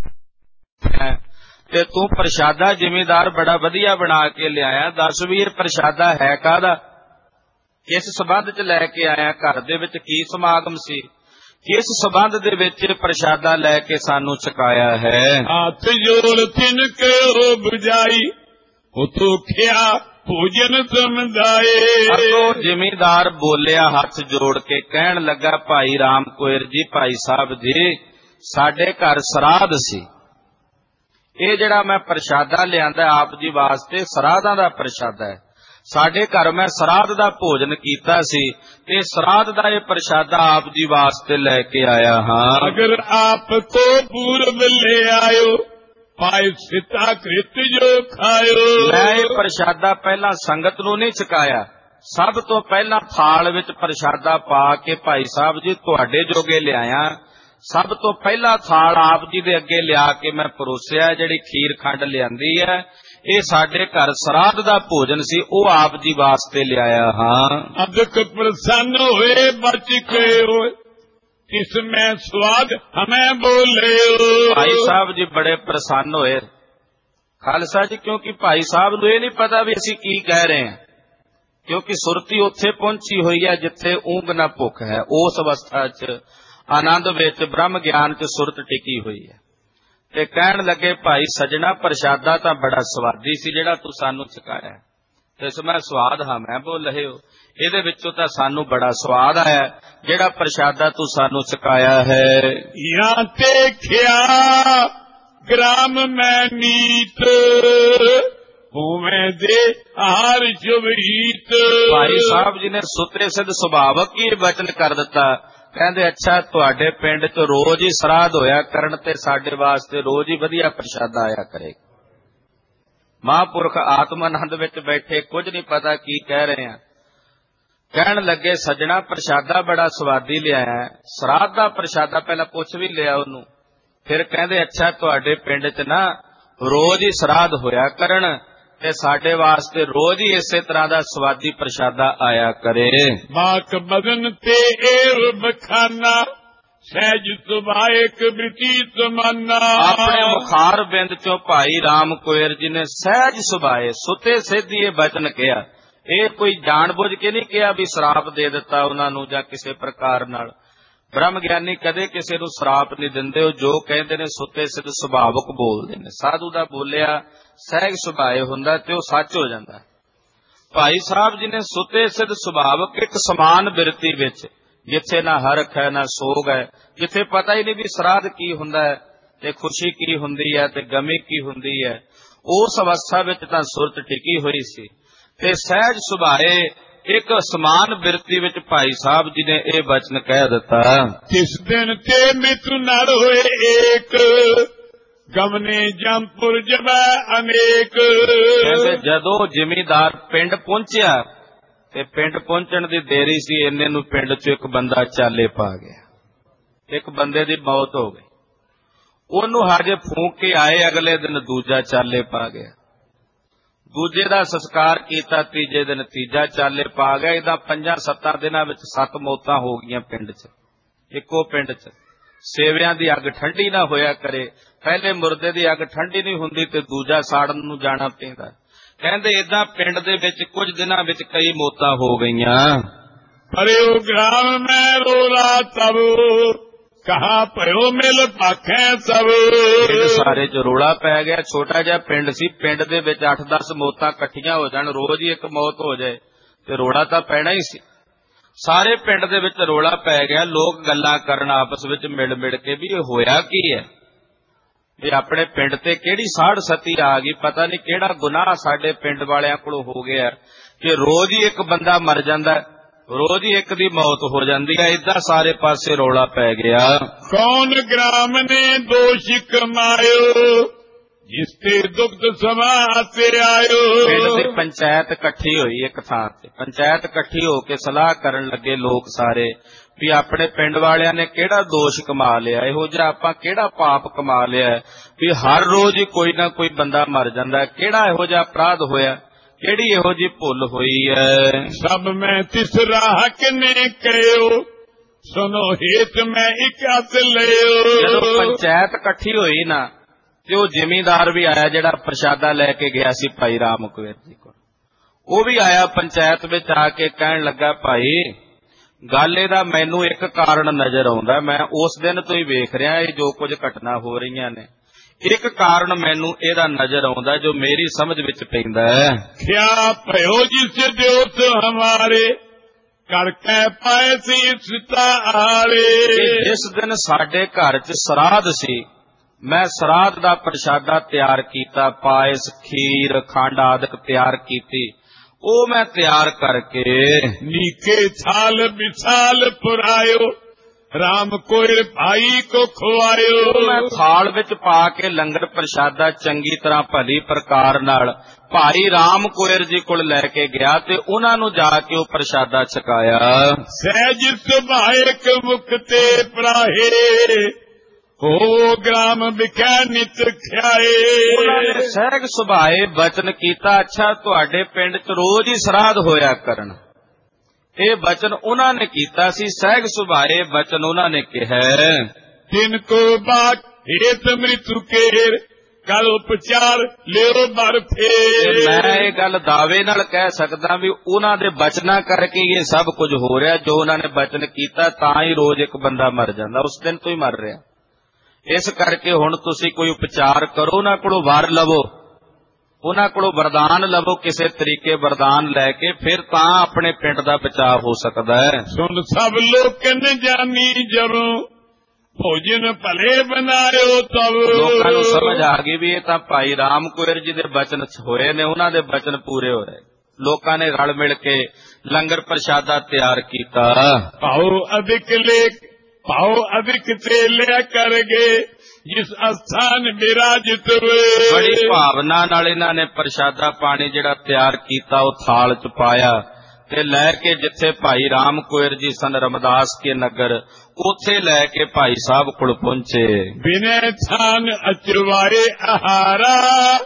ਤੇ ਤੂੰ ਪ੍ਰਸ਼ਾਦਾ ਜ਼ਿਮੀਂਦਾਰ ਬੜਾ ਵਧੀਆ ਬਣਾ ਕੇ ਲਿਆਇਆ, ਦੱਸ ਵੀ ਇਹ ਪ੍ਰਸ਼ਾਦਾ ਹੈ ਕਾਹਦਾ, ਕਿਸ ਸਬੰਧ ਚ ਲੈ ਕੇ ਆਇਆ, ਘਰ ਦੇ ਵਿੱਚ ਕੀ ਸਮਾਗਮ ਸੀ, ਕਿਸ ਸਬੰਧ ਦੇ ਵਿੱਚ ਪ੍ਰਸ਼ਾਦਾ ਲੈ ਕੇ ਸਾਨੂੰ ਛਕਾਇਆ ਹੈ। ਹੱਥ ਜੋੜ ਤਿਨ ਕੋ ਬੁਝਾਈ, ਉਤੋਂ ਖਿਆ ਭੋਜਨ ਸਮਝਾਏ। ਅੱਗੋਂ ਜ਼ਿਮੀਂਦਾਰ ਬੋਲਿਆ ਹੱਥ ਜੋੜ ਕੇ, ਕਹਿਣ ਲੱਗਾ ਭਾਈ ਰਾਮ ਕੁੰਵਰ ਜੀ, ਭਾਈ ਸਾਹਿਬ ਜੀ, ਸਾਡੇ ਘਰ ਸਰਾਧ ਸੀ, ਇਹ ਜਿਹੜਾ ਮੈਂ ਪ੍ਰਸ਼ਾਦਾ ਲਿਆਂਦਾ ਆਪ ਜੀ ਵਾਸਤੇ ਸਰਾਧਾਂ ਦਾ ਪ੍ਰਸ਼ਾਦਾ ਹੈ, ਸਾਡੇ ਘਰ ਮੈਂ ਸਰਾਧ ਦਾ ਭੋਜਨ ਕੀਤਾ ਸੀ ਤੇ ਸਰਾਧ ਦਾ ਇਹ ਪ੍ਰਸ਼ਾਦਾ ਆਪ ਜੀ ਵਾਸਤੇ ਲੈ ਕੇ ਆਇਆ ਹਾਂ। ਅਗਰ ਆਪ ਕੋ ਪੂਰਬ ਲੈ ਆਇਓ, ਪਾਇ ਸਿੱਤਾ ਕ੍ਰਿਤ ਜੋ ਖਾਇਓ। ਮੈਂ ਇਹ ਪ੍ਰਸ਼ਾਦਾ ਪਹਿਲਾਂ ਸੰਗਤ ਨੂੰ ਨਹੀਂ ਛਕਾਇਆ, ਸਭ ਤੋਂ ਪਹਿਲਾਂ ਥਾਲ ਵਿੱਚ ਪ੍ਰਸ਼ਾਦਾ ਪਾ ਕੇ ਭਾਈ ਸਾਹਿਬ ਜੀ ਤੁਹਾਡੇ ਜੋਗੇ ਲਿਆਇਆ। ਸਭ ਤੋਂ ਪਹਿਲਾ ਥਾਲ ਆਪ ਜੀ ਦੇ ਅੱਗੇ ਲਿਆ ਕੇ ਮੈਂ ਪਰੋਸਿਆ, ਜਿਹੜੀ ਖੀਰ ਖੰਡ ਲਿਆਂਦੀ ਹੈ ਇਹ ਸਾਡੇ ਘਰ ਸਰਾਧ ਦਾ ਭੋਜਨ ਸੀ, ਉਹ ਆਪ ਜੀ ਵਾਸਤੇ ਲਿਆਇਆ ਹਾਂ। ਅਦਕ ਪ੍ਰਸੰਨ ਹੋਏ ਬਚ ਕੇ ਹੋਏ, ਇਸ ਮੈਂ ਸਵਾਦ ਹਮੇ ਬੋਲਿਓ। ਭਾਈ ਸਾਹਿਬ ਜੀ ਬੜੇ ਪ੍ਰਸੰਨ ਹੋਏ ਖਾਲਸਾ ਜੀ, ਕਿਉਂਕਿ ਭਾਈ ਸਾਹਿਬ ਨੂੰ ਇਹ ਨਹੀਂ ਪਤਾ ਵੀ ਅਸੀਂ ਕੀ ਕਹਿ ਰਹੇ ਹਾਂ, ਕਿਉਂਕਿ ਸੁਰਤੀ ਉੱਥੇ ਪਹੁੰਚੀ ਹੋਈ ਹੈ ਜਿੱਥੇ ਊਂਘ ਨਾ ਭੁੱਖ ਹੈ। ਉਸ ਅਵਸਥਾ 'ਚ ਆਨੰਦ ਵਿੱਚ ਬ੍ਰਹਮ ਗਿਆਨ 'ਚ ਸੁਰਤ ਟਿਕੀ ਹੋਈ ਹੈ। ਤੇ ਕਹਿਣ ਲੱਗੇ ਭਾਈ ਸਜਣਾ, ਪ੍ਰਸ਼ਾਦਾ ਤਾਂ ਬੜਾ ਸਵਾਦੀ ਸੀ ਜਿਹੜਾ ਤੂੰ ਸਾਨੂੰ ਛਕਾਇਆ, ਤੇ ਇਸ ਮੈਂ ਸਵਾਦ ਹਾਂ ਮੈਂ ਬੋਲ ਰਹੇ ਹੋ, ਇਹਦੇ ਵਿੱਚੋਂ ਤਾਂ ਸਾਨੂੰ ਬੜਾ ਸਵਾਦ ਆਇਆ ਜਿਹੜਾ ਪ੍ਰਸ਼ਾਦਾ ਤੂੰ ਸਾਨੂੰ ਛਕਾਇਆ ਹੈ। ਯਾ ਤੇ ਖਿਆ ਗ੍ਰਾਮ ਮੈਂ ਨੀਤ, ਹੋਵੇਂ ਦੇ ਆਹਾਰ ਸ਼ੁਭਹੀਤ। ਭਾਈ ਸਾਹਿਬ ਜੀ ਨੇ ਸੁਤਰੇ ਸਿੱਧ ਸੁਭਾਵਕ ਹੀ ਵਚਨ ਕਰ ਦਿੱਤਾ, ਕਹਿੰਦੇ ਅੱਛਾ ਤੁਹਾਡੇ ਪਿੰਡ 'ਚ ਰੋਜ਼ ਹੀ ਸਰਾਧ ਹੋਇਆ ਕਰਨ ਤੇ ਸਾਡੇ ਵਾਸਤੇ ਰੋਜ਼ ਹੀ ਵਧੀਆ ਪ੍ਰਸ਼ਾਦਾ ਆਇਆ ਕਰੇਗਾ। ਮਹਾਂਪੁਰਖ ਆਤਮ ਆਨੰਦ ਵਿੱਚ ਬੈਠੇ ਕੁਝ ਨਹੀਂ ਪਤਾ ਕੀ ਕਹਿ ਰਹੇ ਆ। ਕਹਿਣ ਲੱਗੇ ਸੱਜਣਾ ਪ੍ਰਸ਼ਾਦਾ ਬੜਾ ਸਵਾਦੀ ਲਿਆਇਆ, ਸਰਾਧ ਦਾ ਪ੍ਰਸ਼ਾਦਾ ਪਹਿਲਾਂ ਪੁੱਛ ਵੀ ਲਿਆ ਉਹਨੂੰ, ਫਿਰ ਕਹਿੰਦੇ ਅੱਛਾ ਤੁਹਾਡੇ ਪਿੰਡ 'ਚ ਨਾ ਰੋਜ਼ ਹੀ ਸਰਾਧ ਹੋਇਆ ਕਰਨ ਤੇ ਸਾਡੇ ਵਾਸਤੇ ਰੋਜ਼ ਹੀ ਇਸੇ ਤਰ੍ਹਾਂ ਦਾ ਸਵਾਦੀ ਪ੍ਰਸ਼ਾਦਾ ਆਇਆ ਕਰੇ। ਬਾਕ ਬਦਨ ਤੇ ਏਰ ਬਖਾਨਾ ਸਹਿਜ ਸੁਭਾਇਕ ਬ੍ਰਿਤੀ ਤਮੰਨਾ। ਆਪਣੇ ਮੁਖਾਰ ਬਿੰਦ ਚੋਂ ਭਾਈ ਰਾਮ ਕੋਇਰ ਜੀ ਨੇ ਸਹਿਜ ਸੁਭਾਏ ਸੁਤੇ ਸਿੱਧੀ ਇਹ ਬਚਨ ਕਿਹਾ। ਇਹ ਕੋਈ ਜਾਣ ਬੁੱਝ ਕੇ ਨਹੀਂ ਕਿਹਾ ਵੀ ਸ਼ਰਾਪ ਦੇ ਦਿੱਤਾ ਉਹਨਾਂ ਨੂੰ ਜਾਂ ਕਿਸੇ ਪ੍ਰਕਾਰ ਨਾਲ। ਬ੍ਰਹਮ ਗਿਆਨੀ ਕਦੇ ਕਿਸੇ ਨੂੰ ਸ਼ਰਾਪ ਨਹੀਂ ਦਿੰਦੇ, ਉਹ ਜੋ ਕਹਿੰਦੇ ਨੇ ਸੁੱਤੇ ਸਿੱਧ ਸੁਭਾਵਕ ਬੋਲਦੇ ਨੇ। ਸਾਧੂ ਦਾ ਬੋਲਿਆ ਸਹਿਜ ਸੁਭਾਏ ਹੁੰਦਾ ਤੇ ਉਹ ਸੱਚ ਹੋ ਜਾਂਦਾ। ਭਾਈ ਸਾਹਿਬ ਜੀ ਨੇ ਸੁੱਤੇ ਸਿੱਧ ਸੁਭਾਵਕ ਇੱਕ ਸਮਾਨ ਬਿਰਤੀ ਵਿੱਚ, ਜਿੱਥੇ ਨਾ ਹਰਖ ਹੈ ਨਾ ਸੋਗ ਹੈ, ਜਿੱਥੇ ਪਤਾ ਹੀ ਨਹੀਂ ਵੀ ਸਰਾਧ ਕੀ ਹੁੰਦਾ ਹੈ ਤੇ ਖੁਸ਼ੀ ਕੀ ਹੁੰਦੀ ਹੈ ਤੇ ਗਮੀ ਕੀ ਹੁੰਦੀ ਹੈ, ਉਸ ਅਵਸਥਾ ਵਿੱਚ ਤਾਂ ਸੁਰਤ ਟਿਕੀ ਹੋਈ ਸੀ ਤੇ ਸਹਿਜ ਸੁਭਾਏ ਇੱਕ ਸਮਾਨ ਬਿਰਤੀ ਵਿੱਚ ਭਾਈ ਸਾਹਿਬ ਜੀ ਨੇ ਇਹ ਬਚਨ ਕਹਿ ਦਿੱਤਾ। ਜਿਸ ਦਿਨ ਤੇ ਮਿਤੁ ਨਰ ਹੋਏ ਏਕ ਗਮਨੇ ਜੰਪੁਰ ਜਬੈ ਅਨੇਕ। ਕਹਿੰਦੇ ਜਦੋਂ ਜ਼ਿਮੀਦਾਰ ਪਿੰਡ ਪਹੁੰਚਿਆ ਤੇ ਪਿੰਡ ਪਹੁੰਚਣ ਦੀ ਦੇਰੀ ਸੀ, ਇੰਨੇ ਨੂੰ ਪਿੰਡ 'ਚ ਇੱਕ ਬੰਦਾ ਚਾਲੇ ਪਾ ਗਿਆ। ਇੱਕ ਬੰਦੇ ਦੀ ਮੌਤ ਹੋ ਗਈ, ਉਹਨੂੰ ਹਜੇ ਫੂਕ ਕੇ ਆਏ, ਅਗਲੇ ਦਿਨ ਦੂਜਾ ਚਾਲੇ ਪਾ ਗਿਆ। ਦੂਜੇ ਦਾ ਸੰਸਕਾਰ ਕੀਤਾ, ਤੀਜੇ ਦਿਨ ਤੀਜਾ ਚਾਲੇ ਪਾ ਗਿਆ। ਇਹਦਾ ਪੰਜਾਂ ਸੱਤਾਂ ਦਿਨਾਂ ਵਿੱਚ ਸੱਤ ਮੌਤਾਂ ਹੋ ਗਈਆਂ ਪਿੰਡ 'ਚ, ਇੱਕੋ ਪਿੰਡ 'ਚ। ਸੇਵਿਆਂ ਦੀ ਅੱਗ ਠੰਡੀ ਨਾ ਹੋਇਆ ਕਰੇ, ਪਹਿਲੇ ਮੁਰਦੇ ਦੀ ਅੱਗ ਠੰਡੀ ਨਹੀਂ ਹੁੰਦੀ ਤੇ ਦੂਜਾ ਸਾੜਨ ਨੂੰ ਜਾਣਾ ਪੈਂਦਾ। ਕਹਿੰਦੇ ਏਦਾਂ ਪਿੰਡ ਦੇ ਵਿੱਚ ਕੁਝ ਦਿਨਾਂ ਵਿੱਚ ਕਈ ਮੌਤਾਂ ਹੋ ਗਈਆਂ। ਪਰਿਓ ਗ੍ਰਾਮ ਮੈਂ ਰੋਲਾ ਤਬ ਕਹਾ ਭਇਓ ਮਿਲ ਭਾਖੈ ਸਭ। ਸਾਰੇ ਚ ਰੋਲਾ ਪੈ ਗਿਆ। ਛੋਟਾ ਜਿਹਾ ਪਿੰਡ ਸੀ, ਪਿੰਡ ਦੇ ਵਿੱਚ ਅੱਠ ਦਸ ਮੌਤਾਂ ਇਕੱਠੀਆਂ ਹੋ ਜਾਣ, ਰੋਜ਼ ਹੀ ਇੱਕ ਮੌਤ ਹੋ ਜਾਏ ਤੇ ਰੋਲਾ ਤਾਂ ਪੈਣਾ ਹੀ ਸੀ। ਸਾਰੇ ਪਿੰਡ ਦੇ ਵਿੱਚ ਰੋਲਾ ਪੈ ਗਿਆ। ਲੋਕ ਗੱਲਾਂ ਕਰਨ ਆਪਸ ਵਿੱਚ ਮਿਲ ਮਿਲ ਕੇ ਵੀ ਇਹ ਹੋਇਆ ਕੀ ਹੈ, ਵੀ ਆਪਣੇ ਪਿੰਡ ਤੇ ਕਿਹੜੀ ਸਾੜ ਸਤੀ ਆ ਗਈ, ਪਤਾ ਨਹੀਂ ਕਿਹੜਾ ਗੁਨਾਹ ਸਾਡੇ ਪਿੰਡ ਵਾਲਿਆਂ ਕੋਲੋਂ ਹੋ ਗਿਆ ਕਿ ਰੋਜ਼ ਹੀ ਇੱਕ ਬੰਦਾ ਮਰ ਜਾਂਦਾ, ਰੋਜ਼ ਹੀ ਇੱਕ ਦੀ ਮੌਤ ਹੋ ਜਾਂਦੀ ਹੈ। ਏਦਾਂ ਸਾਰੇ ਪਾਸੇ ਰੌਲਾ ਪੈ ਗਿਆ। ਕੌਣ ਗ੍ਰਾਮ ਨੇ ਦੋਸ਼ ਕਮਾਇਓ ਜਿਸ ਤੇ ਦੁੱਧ ਸਮਾ ਤੇ ਆਇਓ। ਪਿੰਡ ਦੀ ਪੰਚਾਇਤ ਇਕੱਠੀ ਹੋਈ ਇੱਕ ਥਾਂ ਤੇ, ਪੰਚਾਇਤ ਇਕੱਠੀ ਹੋ ਕੇ ਸਲਾਹ ਕਰਨ ਲੱਗੇ ਲੋਕ ਸਾਰੇ ਵੀ ਆਪਣੇ ਪਿੰਡ ਵਾਲਿਆਂ ਨੇ ਕਿਹੜਾ ਦੋਸ਼ ਕਮਾ ਲਿਆ, ਇਹੋ ਜਿਹਾ ਆਪਾਂ ਕਿਹੜਾ ਪਾਪ ਕਮਾ ਲਿਆ ਵੀ ਹਰ ਰੋਜ਼ ਹੀ ਕੋਈ ਨਾ ਕੋਈ ਬੰਦਾ ਮਰ ਜਾਂਦਾ, ਕਿਹੜਾ ਇਹੋ ਜਿਹਾ ਅਪਰਾਧ ਹੋਇਆ, ਕਿਹੜੀ ਇਹੋ ਜਿਹੀ ਭੁੱਲ ਹੋਈ ਹੈ। ਸਭ ਮੈਂ ਤਿਸ ਰਾਹ ਕਿਨੇ ਕਹਿਓ ਸੁਨੋ ਹੇਤ ਮੈਂ ਇੱਕ ਹੱਥ ਲਿਓ। ਜਦੋਂ ਪੰਚਾਇਤ ਇਕੱਠੀ ਹੋਈ ਨਾ ਤੇ ਉਹ ਜ਼ਿਮੀਂਦਾਰ ਵੀ ਆਇਆ ਜਿਹੜਾ ਪ੍ਰਸ਼ਾਦਾ ਲੈ ਕੇ ਗਿਆ ਸੀ ਭਾਈ ਰਾਮ ਕੋਇਰ ਜੀ ਕੋਲ, ਉਹ ਵੀ ਆਇਆ ਪੰਚਾਇਤ ਵਿੱਚ ਆ ਕੇ ਕਹਿਣ ਲੱਗਾ ਭਾਈ ਗੱਲ ਇਹਦਾ ਮੈਨੂੰ ਇੱਕ ਕਾਰਨ ਨਜ਼ਰ ਆਉਂਦਾ, ਮੈਂ ਉਸ ਦਿਨ ਤੋਂ ਹੀ ਵੇਖ ਰਿਹਾ ਇਹ ਜੋ ਕੁਝ ਘਟਨਾ ਹੋ ਰਹੀਆਂ ਨੇ, ਇੱਕ ਕਾਰਨ ਮੈਨੂੰ ਇਹਦਾ ਨਜ਼ਰ ਆਉਂਦਾ ਜੋ ਮੇਰੀ ਸਮਝ ਵਿੱਚ ਪੈਂਦਾ ਹੈ। ਕਿਆ ਭਇਓ ਜਿਸ ਦਿਓਤ ਹਮਾਰੇ ਕਰਕੇ ਪਾਏ ਸੀ ਸਿਤਾ ਆਲੇ। ਜਿਸ ਦਿਨ ਸਾਡੇ ਘਰ 'ਚ ਸਰਾਧ ਸੀ, ਮੈਂ ਸਰਾਧ ਦਾ ਪ੍ਰਸ਼ਾਦਾ ਤਿਆਰ ਕੀਤਾ, ਪਾਇਸ ਖੀਰ ਖੰਡ ਆਦਿਕ ਤਿਆਰ ਕੀਤੀ, ਉਹ ਮੈਂ ਤਿਆਰ ਕਰਕੇ ਨੀਕੇ ਥਾਲ ਵਿਸਾਲ ਪੁਰਾਇਓ ਰਾਮ ਕੋਇਰ ਭਾਈ ਕੋ ਖਵਾਇਓ। ਮੈਂ ਥਾਲ ਵਿੱਚ ਪਾ ਕੇ ਲੰਗਰ ਪ੍ਰਸ਼ਾਦਾ ਚੰਗੀ ਤਰ੍ਹਾਂ ਭਲੀ ਪ੍ਰਕਾਰ ਨਾਲ ਭਾਈ ਰਾਮ ਕੋਇਰ ਜੀ ਕੋਲ ਲੈ ਕੇ ਗਿਆ ਤੇ ਉਹਨਾਂ ਨੂੰ ਜਾ ਕੇ ਉਹ ਪ੍ਰਸ਼ਾਦਾ ਛਕਾਇਆ। ਸਹਿਜ ਸੁਭਾਇਕ ਮੁਕਤੇ ਪ੍ਰਾਹੇ ਹੋ ਗ੍ਰਾਮ ਵਿਖੈ ਨਿਤ ਖਿਆਏ। ਉਹਨਾਂ ਨੇ ਸਹਿਜ ਸੁਭਾਏ ਬਚਨ ਕੀਤਾ, ਅੱਛਾ ਤੁਹਾਡੇ ਪਿੰਡ 'ਚ ਰੋਜ਼ ਹੀ ਸਰਾਧ ਹੋਇਆ ਕਰਨ। ਇਹ ਬਚਨ ਉਹਨਾਂ ਨੇ ਕੀਤਾ ਸੀ, ਸਹਿਜ ਸੁਭਾਏ ਬਚਨ ਉਹਨਾਂ ਨੇ ਕਿਹਾ। ਤਿਨ ਕੋ ਬਾਤ ਹੇਤ ਮ੍ਰਿਤੂ ਕੇਰ ਕਲ ਉਪਚਾਰ ਲਿਓ ਬਰ ਫੇਰ। ਮੈਂ ਇਹ ਗੱਲ ਦਾਅਵੇ ਨਾਲ ਕਹਿ ਸਕਦਾ ਵੀ ਉਹਨਾਂ ਦੇ ਬਚਨਾਂ ਕਰਕੇ ਇਹ ਸਭ ਕੁਝ ਹੋ ਰਿਹਾ। ਜੋ ਉਹਨਾਂ ਨੇ ਬਚਨ ਕੀਤਾ ਤਾਂ ਹੀ ਰੋਜ਼ ਇੱਕ ਬੰਦਾ ਮਰ ਜਾਂਦਾ, ਉਸ ਦਿਨ ਤੋਂ ਹੀ ਮਰ ਰਿਹਾ। ਇਸ ਕਰਕੇ ਹੁਣ ਤੁਸੀਂ ਕੋਈ ਉਪਚਾਰ ਕਰੋ, ਉਹਨਾਂ ਕੋਲੋਂ ਵਰ ਲਵੋ, ਉਹਨਾਂ ਕੋਲੋਂ ਵਰਦਾਨ ਲਵੋ, ਕਿਸੇ ਤਰੀਕੇ ਵਰਦਾਨ ਲੈ ਕੇ ਫਿਰ ਤਾਂ ਆਪਣੇ ਪਿੰਡ ਦਾ ਬਚਾਅ ਹੋ ਸਕਦਾ ਹੈ। ਸੁਣ ਸਭ ਲੋਕਨ ਜਾਨੀ ਜਦੋਂ ਭੋਜਨ ਭਲੇ ਬਣਾਇਓ ਤਬ। ਲੋਕਾਂ ਨੂੰ ਸਮਝ ਆ ਗਈ ਵੀ ਇਹ ਤਾਂ ਭਾਈ ਰਾਮ ਕੋਇਰ ਜੀ ਦੇ ਬਚਨ ਹੋਏ ਨੇ, ਉਹਨਾਂ ਦੇ ਬਚਨ ਪੂਰੇ ਹੋ ਰਹੇ। ਲੋਕਾਂ ਨੇ ਰਲ ਮਿਲ ਕੇ ਲੰਗਰ ਪ੍ਰਸ਼ਾਦਾ ਤਿਆਰ ਕੀਤਾ। ਭਾਉ ਅਧਿਕ ਲੇਖ ਭਾਉ ਅਧਿਕ ਤੇ ਲਿਆ ਕਰਗੇ ਜਿਸ ਅਸਥਾਨ ਵਿਰਾਜਿਤ ਹੋਏ। ਬੜੀ ਭਾਵਨਾ ਨਾਲ ਇਹਨਾਂ ਨੇ ਪ੍ਰਸ਼ਾਦਾ ਪਾਣੀ ਜਿਹੜਾ ਤਿਆਰ ਕੀਤਾ ਉਹ ਥਾਲ 'ਚ ਪਾਇਆ ਤੇ ਲੈ ਕੇ ਜਿੱਥੇ ਭਾਈ ਰਾਮ ਕੁਇਰ ਜੀ ਸਨ ਰਮਦਾਸ ਕੇ ਨਗਰ, ਉੱਥੇ ਲੈ ਕੇ ਭਾਈ ਸਾਹਿਬ ਕੋਲ ਪਹੁੰਚੇ। ਬਿਨੇ ਥਾਨ ਅਚਰਵਾਏ ਆਹਾਰਾ,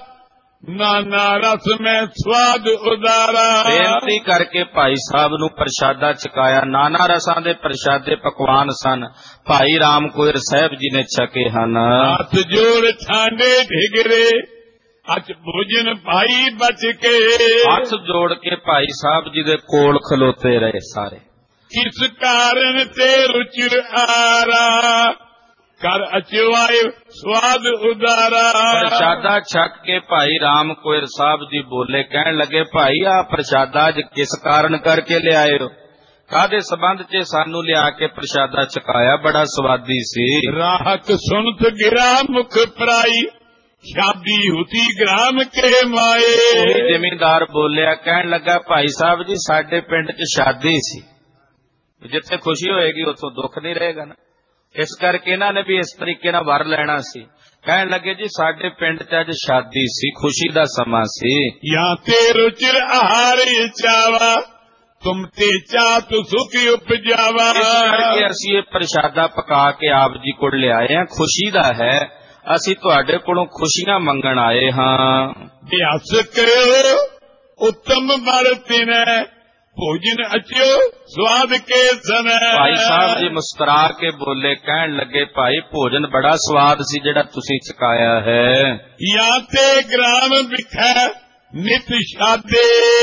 ਨਾਨਾ ਰਸ ਮੈਂ ਸਵਾਦ ਉਦਾਰਾ। ਬੇਨਤੀ ਕਰਕੇ ਭਾਈ ਸਾਹਿਬ ਨੂੰ ਪ੍ਰਸ਼ਾਦਾ ਛਕਾਇਆ। ਨਾਨਾ ਰਸਾਂ ਦੇ ਪ੍ਰਸ਼ਾਦੇ ਪਕਵਾਨ ਸਨ, ਭਾਈ ਰਾਮ ਕੁਇਰ ਸਾਹਿਬ ਜੀ ਨੇ ਛਕੇ ਹਨ। ਹੱਥ ਜੋੜ ਠਾਂਡੇ ਢਿਗਰੇ, ਅੱਜ ਭੋਜਨ ਭਾਈ ਬਚ ਕੇ। ਹੱਥ ਜੋੜ ਕੇ ਭਾਈ ਸਾਹਿਬ ਜੀ ਦੇ ਕੋਲ ਖਲੋਤੇ ਰਹੇ ਸਾਰੇ। ਕਿਸ ਕਾਰਨ ਤੇ ਰੁਚਿਰ ਆਰਾ, ਕਰ ਅਚਵਾਏ ਸਵਾਦ ਉਦਾਰਾ। ਪ੍ਰਸ਼ਾਦਾ ਛਕ ਕੇ ਭਾਈ ਰਾਮ ਕੁਇਰ ਸਾਹਿਬ ਜੀ ਬੋਲੇ, ਕਹਿਣ ਲੱਗੇ ਭਾਈ ਆ ਪ੍ਰਸ਼ਾਦਾ ਅੱਜ ਕਿਸ ਕਾਰਨ ਕਰਕੇ ਲਿਆਏ ਹੋ? ਕਾਹਦੇ ਸੰਬੰਧ ਚ ਸਾਨੂੰ ਲਿਆ ਕੇ ਪ੍ਰਸ਼ਾਦਾ ਛਕਾਇਆ? ਬੜਾ ਸਵਾਦੀ ਸੀ। ਰਾਹਕ ਸੁਣਤ ਗਿਰਾ ਮੁਖ ਪਰਾਈ, ਸ਼ਾਦੀ ਹੁਤੀ ਗ੍ਰਾਮ ਕੇ ਮਾਏ। ਉਹੀ ਜ਼ਿਮੀਂਦਾਰ ਬੋਲਿਆ, ਕਹਿਣ ਲੱਗਾ ਭਾਈ ਸਾਹਿਬ ਜੀ ਸਾਡੇ ਪਿੰਡ ਚ ਸ਼ਾਦੀ ਸੀ, ਜਿੱਥੇ ਖੁਸ਼ੀ ਹੋਏਗੀ ਉੱਥੋਂ ਦੁੱਖ ਨਹੀਂ ਰਹੇਗਾ ਨਾ, ਇਸ ਕਰਕੇ ਇਹਨਾਂ ਨੇ ਵੀ ਇਸ ਤਰੀਕੇ ਨਾਲ ਵਰ ਲੈਣਾ ਸੀ। ਕਹਿਣ ਲੱਗੇ ਜੀ ਸਾਡੇ ਪਿੰਡ ਚ ਅੱਜ ਸ਼ਾਦੀ ਸੀ, ਖੁਸ਼ੀ ਦਾ ਸਮਾਂ ਸੀ। ਜਾਂ ਤੇ ਰੁਚਿਰ ਆਹਾਰ ਚਾਵਾ, ਤੁਮ ਤੇ ਚਾਤ ਸੁਖ ਉਪਜਾਵਾ। ਇਸ ਕਰਕੇ ਅਸੀਂ ਇਹ ਪ੍ਰਸ਼ਾਦਾ ਪਕਾ ਕੇ ਆਪ ਜੀ ਕੋਲ ਲਿਆਏ ਹਾਂ, ਖੁਸ਼ੀ ਦਾ ਹੈ, ਅਸੀਂ ਤੁਹਾਡੇ ਕੋਲੋਂ ਖੁਸ਼ੀਆਂ ਮੰਗਣ ਆਏ ਹਾਂ। ਬਿਆਸ ਕਰਿਓ ਉੱਤਮ ਵਰਤਿਨੈ, ਭੋਜਨ ਅਚਿਓ ਸਵਾਦ ਕੇ ਸਨੈ। ਭਾਈ ਸਾਹਿਬ ਜੀ ਮੁਸਕਰਾ ਕੇ ਬੋਲੇ, ਕਹਿਣ ਲੱਗੇ ਭਾਈ ਭੋਜਨ ਬੜਾ ਸਵਾਦ ਸੀ ਜਿਹੜਾ ਤੁਸੀਂ ਛਕਾਇਆ ਹੈ। ਜਾਂ ਤੇ ਗ੍ਰਾਮ ਵਿਖੈ ਨਿਤ ਸ਼ਾਦੇ,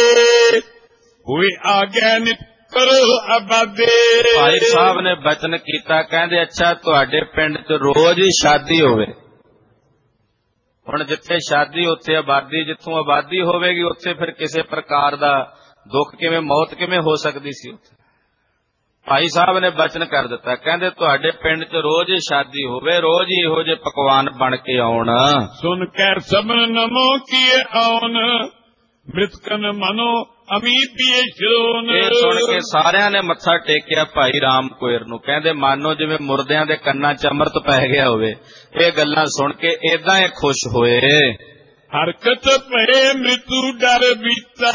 ਹੋਏ ਆਗੈ ਨਿਤ ਕਰੋ ਆਬਾਦੇ। ਭਾਈ ਸਾਹਿਬ ਨੇ ਬਚਨ ਕੀਤਾ, ਕਹਿੰਦੇ ਅੱਛਾ ਤੁਹਾਡੇ ਪਿੰਡ ਚ ਰੋਜ਼ ਹੀ ਸ਼ਾਦੀ ਹੋਵੇ। ਹੁਣ ਜਿੱਥੇ ਸ਼ਾਦੀ ਉੱਥੇ ਆਬਾਦੀ, ਜਿੱਥੋਂ ਆਬਾਦੀ ਹੋਵੇਗੀ ਉੱਥੇ ਫਿਰ ਕਿਸੇ ਪ੍ਰਕਾਰ ਦਾ ਦੁੱਖ ਕਿਵੇਂ, ਮੌਤ ਕਿਵੇਂ ਹੋ ਸਕਦੀ ਸੀ ਉੱਥੇ? ਭਾਈ ਸਾਹਿਬ ਨੇ ਬਚਨ ਕਰ ਦਿੱਤਾ, ਕਹਿੰਦੇ ਤੁਹਾਡੇ ਪਿੰਡ ਚ ਰੋਜ਼ ਹੀ ਸ਼ਾਦੀ ਹੋਵੇ, ਰੋਜ਼ ਹੀ ਇਹੋ ਜਿਹੇ ਪਕਵਾਨ ਬਣ ਕੇ ਆਉਣ। ਸੁਣ ਕੇ ਸਭਨ ਨਮੋ ਕੀਏ ਆਉਣ, ਮ੍ਰਿਤਕਨ ਮਨੋ ਅਮੀ ਪੀਏ ਸ਼ਰੋਨ। ਇਹ ਸੁਣ ਕੇ ਸਾਰਿਆਂ ਨੇ ਮੱਥਾ ਟੇਕਿਆ ਭਾਈ ਰਾਮ ਕੁਇਰ ਨੂੰ। ਕਹਿੰਦੇ ਮਾਨੋ ਜਿਵੇਂ ਮੁਰਦਿਆਂ ਦੇ ਕੰਨਾਂ ਚ ਅੰਮ੍ਰਿਤ ਪੈ ਗਿਆ ਹੋਵੇ। ਇਹ ਗੱਲਾਂ ਸੁਣ ਕੇ ਏਦਾਂ ਹੀ ਖੁਸ਼ ਹੋਏ। ਹਰਕਤ ਪਏ ਮ੍ਰਿਤੂ ਡਰ ਬੀਤਾ,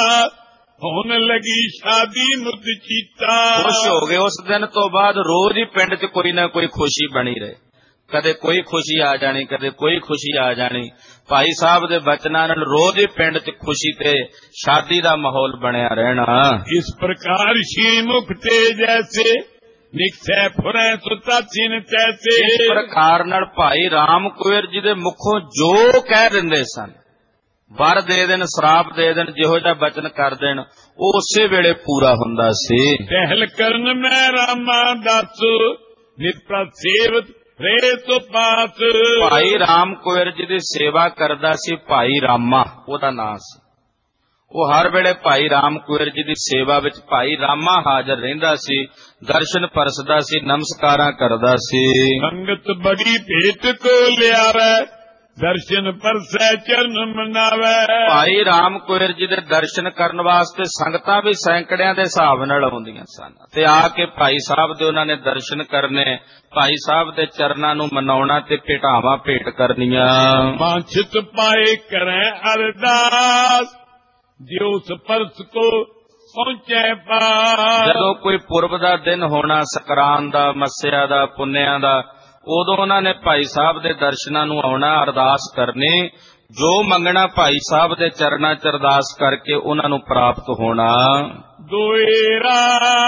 ਹੋਣ ਲੱਗੀ ਸ਼ਾਦੀ ਮੁੱਦ ਚੀਤਾ। ਖੁਸ਼ ਹੋ ਗਏ। ਉਸ ਦਿਨ ਤੋਂ ਬਾਅਦ ਰੋਜ਼ ਹੀ ਪਿੰਡ ਚ ਕੋਈ ਨਾ ਕੋਈ ਖੁਸ਼ੀ ਬਣੀ ਰਹੇ, ਕਦੇ ਕੋਈ ਖੁਸ਼ੀ ਆ ਜਾਣੀ, ਕਦੇ ਕੋਈ ਖੁਸ਼ੀ ਆ ਜਾਣੀ। ਭਾਈ ਸਾਹਿਬ ਦੇ ਬਚਨਾਂ ਨਾਲ ਰੋਜ਼ ਹੀ ਪਿੰਡ ਚ ਖੁਸ਼ੀ ਤੇ ਸ਼ਾਦੀ ਦਾ ਮਾਹੌਲ ਬਣਿਆ ਰਹਿਣਾ। ਇਸ ਪ੍ਰਕਾਰ ਸ਼ੀ ਮੁਖ ਤੇ ਜੈਸੇ, ਨਿਕਸੈ ਫੁਰੈ ਸੁਤਾ ਚਿਨ ਤੈਸੇ। ਇਸ ਪ੍ਰਕਾਰ ਨਾਲ ਭਾਈ ਰਾਮ ਕੁਇਰ ਜੀ ਦੇ ਮੁਖੋਂ ਜੋ ਕਹਿ ਦਿੰਦੇ ਸਨ, ਵਰ ਦੇ ਦੇਣ, ਸ਼ਰਾਪ ਦੇ ਦੇਣ, ਜਿਹੋ ਜਿਹਾ ਬਚਨ ਕਰ ਦੇਣ, ਉਹ ਉਸੇ ਵੇਲੇ ਪੂਰਾ ਹੁੰਦਾ ਸੀ। ਪਹਿਲ ਕਰਨ ਮੈਂ ਰਾਮਾ ਦੱਸ, ਨਿਤ ਪ੍ਰਸੇਵਤ ਰੇ ਸੋ ਪਾਸ। ਭਾਈ ਰਾਮ ਕੁਇਰ ਜੀ ਦੀ ਸੇਵਾ ਕਰਦਾ ਸੀ ਭਾਈ ਰਾਮਾ, ਉਹਦਾ ਨਾਂ ਸੀ। ਉਹ ਹਰ ਵੇਲੇ ਭਾਈ ਰਾਮ ਕੁਇਰ ਜੀ ਦੀ ਸੇਵਾ ਵਿੱਚ ਭਾਈ ਰਾਮਾ ਹਾਜ਼ਰ ਰਹਿੰਦਾ ਸੀ, ਦਰਸ਼ਨ ਪਰਸਦਾ ਸੀ, ਨਮਸਕਾਰਾਂ ਕਰਦਾ ਸੀ। ਸੰਗਤ ਬੜੀ ਭੇਟ ਕੋ ਲਿਆਵੈ, ਦਰਸ਼ਨ ਪਰਸੈ ਚਰਨ ਮਨਾਵੈ। ਭਾਈ ਰਾਮ ਕੁਇਰ ਜੀ ਦੇ ਦਰਸ਼ਨ ਕਰਨ ਵਾਸਤੇ ਸੰਗਤਾਂ ਵੀ ਸੈਂਕੜਿਆਂ ਦੇ ਹਿਸਾਬ ਨਾਲ ਆਉਂਦੀਆਂ ਸਨ ਤੇ ਆ ਕੇ ਭਾਈ ਸਾਹਿਬ ਦੇ ਉਹਨਾਂ ਨੇ ਦਰਸ਼ਨ ਕਰਨੇ, ਭਾਈ ਸਾਹਿਬ ਦੇ ਚਰਨਾਂ ਨੂੰ ਮਨਾਉਣਾ ਤੇ ਭੇਟਾਵਾਂ ਭੇਟ ਕਰਨੀਆਂ। ਵਾਂਛਿਤ ਪਾਏ ਕਰੈ ਅਰਦਾਸ, ਜਿਉ ਸਪਰਸ ਕੋ ਪਹੁੰਚੈ ਪਾਸ। ਜਦੋਂ ਕੋਈ ਪੁਰਬ ਦਾ ਦਿਨ ਹੋਣਾ, ਸਕਰਾਨ ਦਾ, ਮੱਸਿਆ ਦਾ, ਪੁੰਨਿਆਂ ਦਾ, ਉਦੋਂ ਉਹਨਾਂ ਨੇ ਭਾਈ ਸਾਹਿਬ ਦੇ ਦਰਸ਼ਨਾਂ ਨੂੰ ਆਉਣਾ, ਅਰਦਾਸ ਕਰਨੀ, ਜੋ ਮੰਗਣਾ ਭਾਈ ਸਾਹਿਬ ਦੇ ਚਰਨਾਂ ਚ ਅਰਦਾਸ ਕਰਕੇ ਉਹਨਾਂ ਨੂੰ ਪ੍ਰਾਪਤ ਹੋਣਾ। ਦੋਏਰਾ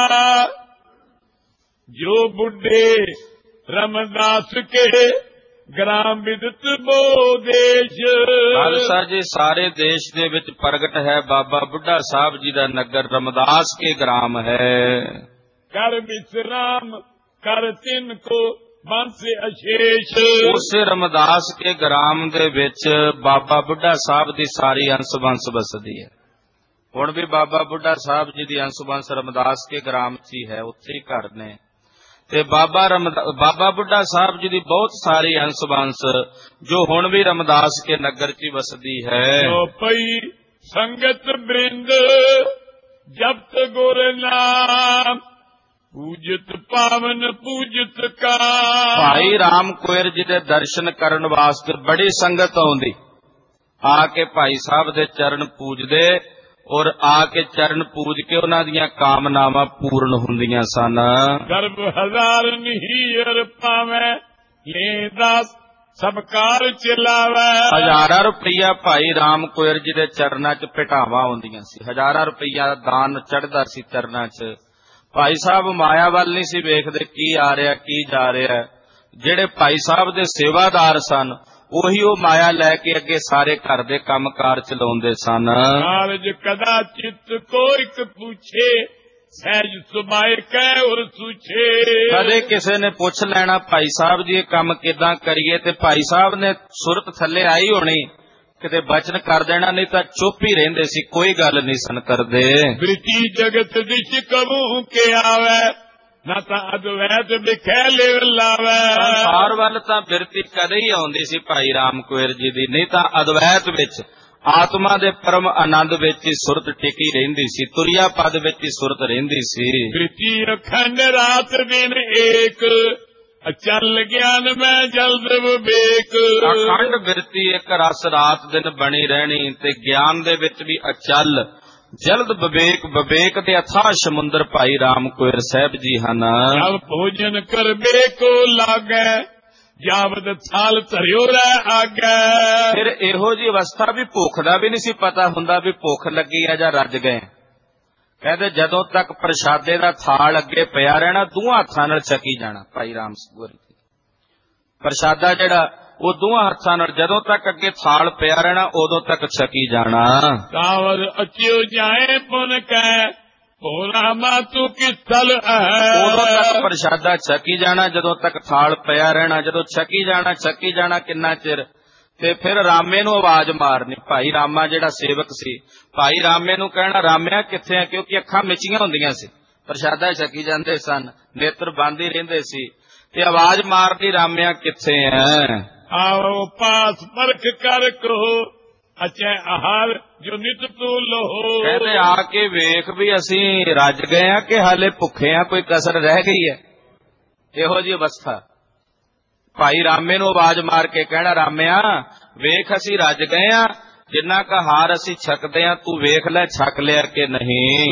ਜੋ ਬੁੱਢੇ ਰਮਦਾਸ ਕੇ, ਗ੍ਰਾਮ ਵਿਦਿਤ ਬੋ ਦੇਸ਼। ਖਾਲਸਾ ਜੀ ਸਾਰੇ ਦੇਸ਼ ਦੇ ਵਿੱਚ ਪ੍ਰਗਟ ਹੈ ਬਾਬਾ ਬੁੱਢਾ ਸਾਹਿਬ ਜੀ ਦਾ ਨਗਰ ਰਮਦਾਸ ਕੇ ਗ੍ਰਾਮ ਹੈ। ਕਰ ਵਿਸਰਾਮ ਕਰ ਤਿੰਨ ਕੋ ਬੰਸ ਅਸ਼ੇਸ਼। ਉਸੇ ਰਮਦਾਸ ਕੇ ਗ੍ਰਾਮ ਦੇ ਵਿੱਚ ਬਾਬਾ ਬੁੱਢਾ ਸਾਹਿਬ ਦੀ ਸਾਰੀ ਅੰਸ ਬੰਸ ਵਸਦੀ ਹੈ। ਹੁਣ ਵੀ ਬਾਬਾ ਬੁੱਢਾ ਸਾਹਿਬ ਜੀ ਦੀ ਅੰਸ ਬੰਸ ਰਮਦਾਸ ਕੇ ਗ੍ਰਾਮ ਚ ਹੀ ਹੈ, ਉੱਥੇ ਹੀ ਘਰ ਨੇ। ਤੇ ਬਾਬਾ ਬਾਬਾ ਬੁੱਢਾ ਸਾਹਿਬ ਜੀ ਦੀ ਬਹੁਤ ਸਾਰੀ ਅੰਸ ਬੰਸ ਜੋ ਹੁਣ ਵੀ ਰਮਦਾਸ ਕੇ ਨਗਰ ਚ ਹੀ ਵਸਦੀ ਹੈ। ਜੋ ਪਈ ਸੰਗਤ ਬ੍ਰਿੰਦ ਜਪਤ ਗੁਰ ਨਾਮ, ਪੂਜਤ ਪਾਵਨ ਪੂਜਤ ਕਾ। ਭਾਈ ਰਾਮ ਕੁਇਰ ਜੀ ਦੇ ਦਰਸ਼ਨ ਕਰਨ ਵਾਸਤੇ ਬੜੀ ਸੰਗਤ ਆਉਂਦੀ, ਆ ਕੇ ਭਾਈ ਸਾਹਿਬ ਦੇ ਚਰਨ ਪੂਜਦੇ ਔਰ ਆ ਕੇ ਚਰਨ ਪੂਜ ਕੇ ਉਹਨਾਂ ਦੀਆਂ ਕਾਮਨਾਵਾਂ ਪੂਰਨ ਹੁੰਦੀਆਂ ਸਨ। ਗਰਭ ਹਜ਼ਾਰ ਨੀਰ ਪਾਵੇਂ ਲੈਂਦਾ ਸਬਕਾਰ ਚਲਾਵੇ। ਹਜ਼ਾਰਾਂ ਰੁਪਈਆ ਭਾਈ ਰਾਮ ਕੁਇਰ ਜੀ ਦੇ ਚਰਨਾਂ 'ਚ ਭੇਟਾਵਾਂ ਆਉਂਦੀਆਂ ਸੀ। ਹਜ਼ਾਰਾਂ ਰੁਪਈਆ ਦਾਨ ਚੜ੍ਹਦਾ ਸੀ ਚਰਨਾਂ 'ਚ। ਭਾਈ ਸਾਹਿਬ ਮਾਇਆ ਵੱਲ ਨਹੀਂ ਸੀ ਵੇਖਦੇ ਕੀ ਆ ਰਿਹਾ ਕੀ ਜਾ ਰਿਹਾ। ਜਿਹੜੇ ਭਾਈ ਸਾਹਿਬ ਦੇ ਸੇਵਾਦਾਰ ਸਨ ਉਹੀ ਉਹ ਮਾਇਆ ਲੈ ਕੇ ਅੱਗੇ ਸਾਰੇ ਘਰ ਦੇ ਕੰਮਕਾਰ ਚਲਾਉਂਦੇ ਸਨ। ਕਾਰਜ ਕਦਾ ਚਿੱਤ ਕੋ ਇੱਕ ਪੁੱਛੇ ਸਹਿਜ ਸੁਭਾਏ ਕਹਿ ਔਰ ਸੂਛੇ। ਕਦੇ ਕਿਸੇ ਨੇ ਪੁੱਛ ਲੈਣਾ ਭਾਈ ਸਾਹਿਬ ਜੀ ਇਹ ਕੰਮ ਕਿਦਾਂ ਕਰੀਏ ਤੇ ਭਾਈ ਸਾਹਿਬ ਨੇ ਸੁਰਤ ਥੱਲੇ ਆਈ ਹੋਣੀ ਕਿਤੇ ਬਚਨ ਕਰ ਦੇਣਾ, ਨਹੀਂ ਤਾਂ ਚੁੱਪ ਹੀ ਰਹਿੰਦੇ ਸੀ, ਕੋਈ ਗੱਲ ਨਹੀਂ ਸਨ ਕਰਦੇ। ਬ੍ਰਿਤੀ ਜਗਤ ਦਿਸ਼ ਕਬੂ ਕੇ ਆਵੇ ਨਾ ਤਾਂ ਅਦਵੈਤ ਵਿਖੇ ਲੈ ਲਾਵੇ। ਸੰਸਾਰ ਵੱਲ ਤਾਂ ਬਿਰਤੀ ਕਦੇ ਹੀ ਆਉਂਦੀ ਸੀ ਭਾਈ ਰਾਮ ਕੁਇਰ ਜੀ ਦੀ, ਨਹੀਂ ਤਾਂ ਅਦਵੈਤ ਵਿੱਚ ਆਤਮਾ ਦੇ ਪਰਮ ਆਨੰਦ ਵਿੱਚ ਹੀ ਸੁਰਤ ਟਿਕੀ ਰਹਿੰਦੀ ਸੀ, ਤੁਰਿਆ ਪਦ ਵਿੱਚ ਹੀ ਸੁਰਤ ਰਹਿੰਦੀ ਸੀ। ਬ੍ਰਿਤੀ ਅਖੰਡ ਰਾਤ ਦਿਨ ਏਕ ਅਚਲ ਗਿਆਨ ਮੈਂ ਜਲਦ ਵਿਵੇਕ। ਅਖੰਡ ਬਿਰਤੀ ਇੱਕ ਰਸ ਰਾਤ ਦਿਨ ਬਣੀ ਰਹਿਣੀ ਤੇ ਗਿਆਨ ਦੇ ਵਿੱਚ ਵੀ ਅਚਲ ਜਲਦ ਵਿਵੇਕ। ਵਿਵੇਕ ਦੇ ਅਥਾਹ ਸਮੁੰਦਰ ਭਾਈ ਰਾਮ ਕੁਇਰ ਸਾਹਿਬ ਜੀ ਹਨ। ਜਬ ਭੋਜਨ ਕਰਬੇ ਕੋ ਲਾਗੈ ਜਾਵਦ ਥਾਲ ਧਰਿਓ ਰਹਿ ਆਗੈ। ਫਿਰ ਇਹੋ ਜੀ ਅਵਸਥਾ ਵੀ ਭੁੱਖ ਦਾ ਵੀ ਨਹੀਂ ਸੀ ਪਤਾ ਹੁੰਦਾ ਵੀ ਭੁੱਖ ਲੱਗੀ ਆ ਜਾਂ ਰੱਜ ਗਏ। ਕਹਿੰਦੇ ਜਦੋਂ ਤੱਕ ਪ੍ਰਸ਼ਾਦੇ ਦਾ ਥਾਲ ਅੱਗੇ ਪਿਆ ਰਹਿਣਾ ਦੋਹਾਂ ਹੱਥਾਂ ਨਾਲ ਛਕੀ ਜਾਣਾ। ਭਾਈ ਰਾਮ ਕੁਇਰ ਜੀ ਪ੍ਰਸ਼ਾਦਾ ਜਿਹੜਾ ਉਹ ਦੋਹਾਂ ਹੱਥਾਂ ਨਾਲ ਜਦੋਂ ਤੱਕ ਅੱਗੇ ਥਾਲ ਪਿਆ ਰਹਿਣਾ ਉਦੋਂ ਤੱਕ ਛਕੀ ਜਾਣਾ। ਕਾਵਰ ਅਚਿਓ ਜਾਏ ਪੁਨ ਕਹਿ ਭੋਲਾ ਮਾਤੂ ਕਿਸ ਥਲ ਹੈ। ਉਦੋਂ ਤੱਕ ਪ੍ਰਸ਼ਾਦਾ ਛਕੀ ਜਾਣਾ ਜਦੋਂ ਤੱਕ ਥਾਲ ਪਿਆ ਰਹਿਣਾ। ਜਦੋਂ ਛਕੀ ਜਾਣਾ ਛਕੀ ਜਾਣਾ ਕਿੰਨਾ ਚਿਰ ਤੇ ਫਿਰ ਰਾਮੇ ਨੂੰ ਆਵਾਜ਼ ਮਾਰਨੀ। ਭਾਈ ਰਾਮਾ ਜਿਹੜਾ ਸੇਵਕ ਸੀ ਭਾਈ ਰਾਮੇ ਨੂੰ ਕਹਿਣਾ ਰਾਮਿਆ ਕਿੱਥੇ ਆ, ਕਿਉਂਕਿ ਅੱਖਾਂ ਮਿਚੀਆਂ ਹੁੰਦੀਆਂ ਸੀ, ਪ੍ਰਸ਼ਾਦਾ ਛਕੀ ਜਾਂਦੇ ਸਨ, ਨੇਤਰ ਬੰਦ ਹੀ ਰਹਿੰਦੇ ਸੀ ਤੇ ਆਵਾਜ਼ ਮਾਰਦੀ ਰਾਮਿਆ ਕਿੱਥੇ ਐ। ਆਓ ਪਾਸ ਪਰਖ ਕਰ ਕੋ ਅਚੈ ਆਹਾਰ ਜੋ ਨਿਤ ਤੂੰ ਲੋਹ। ਕਹਿੰਦੇ ਆ ਕੇ ਵੇਖ ਵੀ ਅਸੀਂ ਰੱਜ ਗਏ ਆ ਕਿ ਹਾਲੇ ਭੁੱਖੇ ਆ, ਕੋਈ ਕਸਰ ਰਹਿ ਗਈ ਹੈ। ਇਹੋ ਜਿਹੀ ਅਵਸਥਾ ਭਾਈ ਰਾਮੇ ਨੂੰ ਆਵਾਜ਼ ਮਾਰ ਕੇ ਕਹਿਣਾ ਰਾਮਿਆ ਵੇਖ ਅਸੀਂ ਰੱਜ ਗਏ ਆ, ਜਿੰਨਾ ਕ ਹਾਰ ਅਸੀਂ ਛਕਦੇ ਆ ਤੂੰ ਵੇਖ ਲੈ ਛਕ ਲਿਆ ਕਿ ਨਹੀਂ।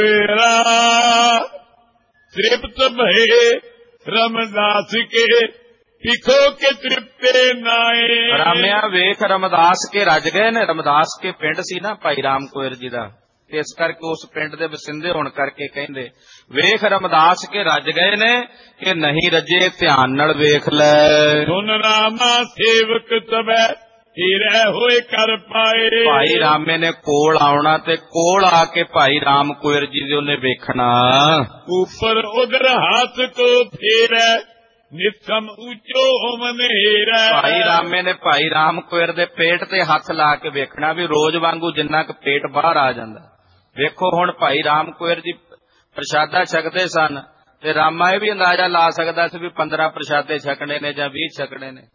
ਤ੍ਰਿਪਤ ਭਏ ਰਮਦਾਸ ਕੇ ਪਿਖੋ ਕੇ ਤ੍ਰਿਪਤੇ ਨਾਏ। ਰਾਮਿਆ ਵੇਖ ਰਮਦਾਸ ਕੇ ਰੱਜ ਗਏ ਨੇ। ਰਮਦਾਸ ਕੇ ਪਿੰਡ ਸੀ ਨਾ ਭਾਈ ਰਾਮ ਕੁਇਰ ਜੀ ਦਾ, ਤੇ ਇਸ ਕਰਕੇ ਉਸ ਪਿੰਡ ਦੇ ਵਸਿੰਦੇ ਹੋਣ ਕਰਕੇ ਕਹਿੰਦੇ ਵੇਖ ਰਮਦਾਸ ਕੇ ਰੱਜ ਗਏ ਨੇ ਕਿ ਨਹੀਂ ਰੱਜੇ ਧਿਆਨ ਨਾਲ ਵੇਖ ਲੈ। ਸੁਨ ਰਾਮਾ ਸੇਵਕ ਤਬੈ ਹੀਰੇ ਹੋਏ ਕਰ ਪਾਏ। ਭਾਈ ਰਾਮੇ ਨੇ ਕੋਲ ਆਉਣਾ ਤੇ ਕੋਲ ਆ ਕੇ ਭਾਈ ਰਾਮ ਕੁਇਰ ਜੀ ਦੇ ਉਹਨੇ ਵੇਖਣਾ। ਉੱਪਰ ਉਧਰ ਹੱਥ ਕੋ ਫੇਰੈ ਨਿਥਮ ਉੱਚੋ ਮਨੇਰਾ। ਭਾਈ ਰਾਮੇ ਨੇ ਭਾਈ ਰਾਮ ਕੁਇਰ ਦੇ ਪੇਟ ਤੇ ਹੱਥ ਲਾ ਕੇ ਵੇਖਣਾ ਵੀ ਰੋਜ਼ ਵਾਂਗੂ ਜਿੰਨਾ ਕੁ ਪੇਟ ਬਾਹਰ ਆ ਜਾਂਦਾ। ਵੇਖੋ ਹੁਣ ਭਾਈ ਰਾਮ ਕੁਇਰ ਜੀ ਪ੍ਰਸ਼ਾਦਾ ਛਕਦੇ ਸਨ ਤੇ ਰਾਮਾ ਇਹ ਵੀ ਅੰਦਾਜ਼ਾ ਲਾ ਸਕਦਾ ਸੀ ਵੀ ਪੰਦਰਾਂ ਪ੍ਰਸ਼ਾਦੇ ਛਕਣੇ ਨੇ ਜਾਂ ਵੀਹ ਛਕਣੇ ਨੇ,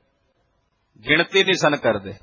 ਗਿਣਤੀ ਨਹੀਂ ਸਨ ਕਰਦੇ।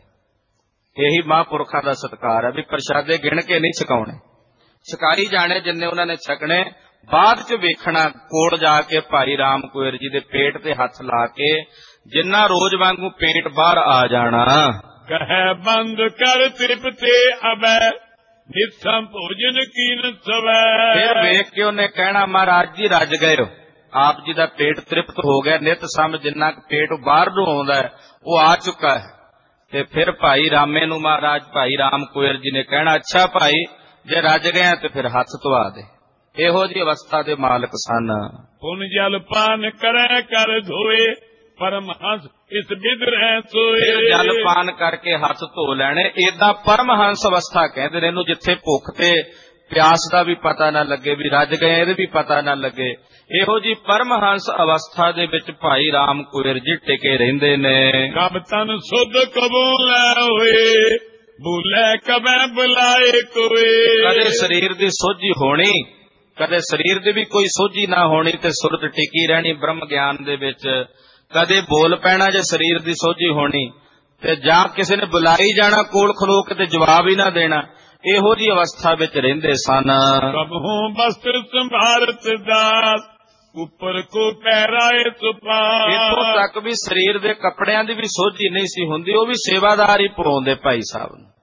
ਇਹੀ ਮਹਾਂਪੁਰਖਾਂ ਦਾ ਸਤਿਕਾਰ ਹੈ ਵੀ ਪ੍ਰਸ਼ਾਦੇ ਗਿਣ ਕੇ ਨਹੀਂ ਛਕਾਉਣੇ, ਛਕਾਈ ਜਾਣੇ ਜਿੰਨੇ ਉਹਨਾਂ ਨੇ ਛਕਣੇ। ਬਾਅਦ ਚ ਵੇਖਣਾ ਕੋਲ ਜਾ ਕੇ ਭਾਈ ਰਾਮ ਕੁਇਰ ਜੀ ਦੇ ਪੇਟ ਤੇ ਹੱਥ ਲਾ ਕੇ ਜਿੰਨਾ ਰੋਜ਼ ਵਾਂਗੂ ਪੇਟ ਬਾਹਰ ਆ ਜਾਣਾ। ਕਹੈ ਬੰਦ ਕਰ ਤ੍ਰਿਪਤੇ ਅਬੈ ਨਿਥਮ ਭੋਜਨ ਕੀਨ ਸਵੈ। ਫਿਰ ਵੇਖ ਕੇ ਉਹਨੇ ਕਹਿਣਾ ਮਹਾਰਾਜ ਜੀ ਰੱਜ ਗਏ ਹੋ, ਆਪ ਜੀ ਦਾ ਪੇਟ ਤ੍ਰਿਪਤ ਹੋ ਗਿਆ, ਨਿਤ ਸਮ ਜਿੰਨਾ ਪੇਟ ਬਾਹਰ ਨੂੰ ਆਉਂਦਾ ਉਹ ਆ ਚੁੱਕਾ ਹੈ। ਤੇ ਫਿਰ ਭਾਈ ਰਾਮੇ ਨੂੰ ਮਹਾਰਾਜ ਭਾਈ ਰਾਮ ਕੁਇਰ ਜੀ ਨੇ ਕਹਿਣਾ ਅੱਛਾ ਭਾਈ ਜੇ ਰੱਜ ਗਏ ਤੇ ਫਿਰ ਹੱਥ ਧਵਾ ਦੇ। ਇਹੋ ਜਿਹੀ ਅਵਸਥਾ ਦੇ ਮਾਲਕ ਸਨ। ਪੁਨ ਜਲ ਪਾਨ ਕਰੈ ਕਰ ਧੋਏ ਪਰਮਹੰਸ ਇਸ ਬਿਦ ਰਹਿ ਸੋਏ। ਜਲ ਪਾਨ ਕਰਕੇ ਹੱਥ ਧੋ ਲੈਣੇ। ਏਦਾਂ ਪਰਮਹੰਸ ਅਵਸਥਾ ਕਹਿੰਦੇ ਨੇ ਇਹਨੂੰ, ਜਿੱਥੇ ਭੁੱਖ ਤੇ ਪਿਆਸ ਦਾ ਵੀ ਪਤਾ ਨਾ ਲੱਗੇ ਵੀ ਰੱਜ ਗਏ ਇਹਦੇ ਵੀ ਪਤਾ ਨਾ ਲੱਗੇ। ਇਹੋ ਜੀ ਪਰਮਹੰਸ ਅਵਸਥਾ ਦੇ ਵਿੱਚ ਭਾਈ ਰਾਮ ਕੁਇਰ ਜੀ ਟਿਕੇ ਰਹਿੰਦੇ ਨੇ। ਕਬ ਤਨ ਸੁਧ ਕਬੂ ਲੈ ਹੋਏ ਬੁਲੇ ਕਬੈ ਬੁਲਾਏ ਕੋਏ। ਕਦੇ ਸਰੀਰ ਦੀ ਸੋਝੀ ਹੋਣੀ, ਕਦੇ ਸਰੀਰ ਦੀ ਵੀ ਕੋਈ ਸੋਝੀ ਨਾ ਹੋਣੀ ਤੇ ਸੁਰਤ ਟਿਕੀ ਰਹਿਣੀ ਬ੍ਰਹਮ ਗਿਆਨ ਦੇ ਵਿੱਚ। ਕਦੇ ਬੋਲ ਪੈਣਾ ਜੇ ਸਰੀਰ ਦੀ ਸੋਝੀ ਹੋਣੀ ਤੇ ਜਾਂ ਕਿਸੇ ਨੇ ਬੁਲਾਈ ਜਾਣਾ ਕੋਲ ਖਲੋ ਕੇ ਤੇ ਜਵਾਬ ਹੀ ਨਾ ਦੇਣਾ। ਇਹੋ ਜੀ ਅਵਸਥਾ ਵਿੱਚ ਰਹਿੰਦੇ ਸਨ। ਕਬਹੂ ਬਸਤਰ ਸੰਭਾਰਤ ਦਾਸ ਉੱਪਰ ਕੋ ਪਹਿਰਾਏ ਸੁਪਾ। ਇੱਥੋਂ ਤੱਕ ਵੀ ਸਰੀਰ ਦੇ ਕੱਪੜਿਆਂ ਦੀ ਵੀ ਸੋਝੀ ਨਹੀਂ ਸੀ ਹੁੰਦੀ, ਉਹ ਵੀ ਸੇਵਾਦਾਰ ਹੀ ਪਵਾਉਂਦੇ ਭਾਈ ਸਾਹਿਬ ਨੂੰ।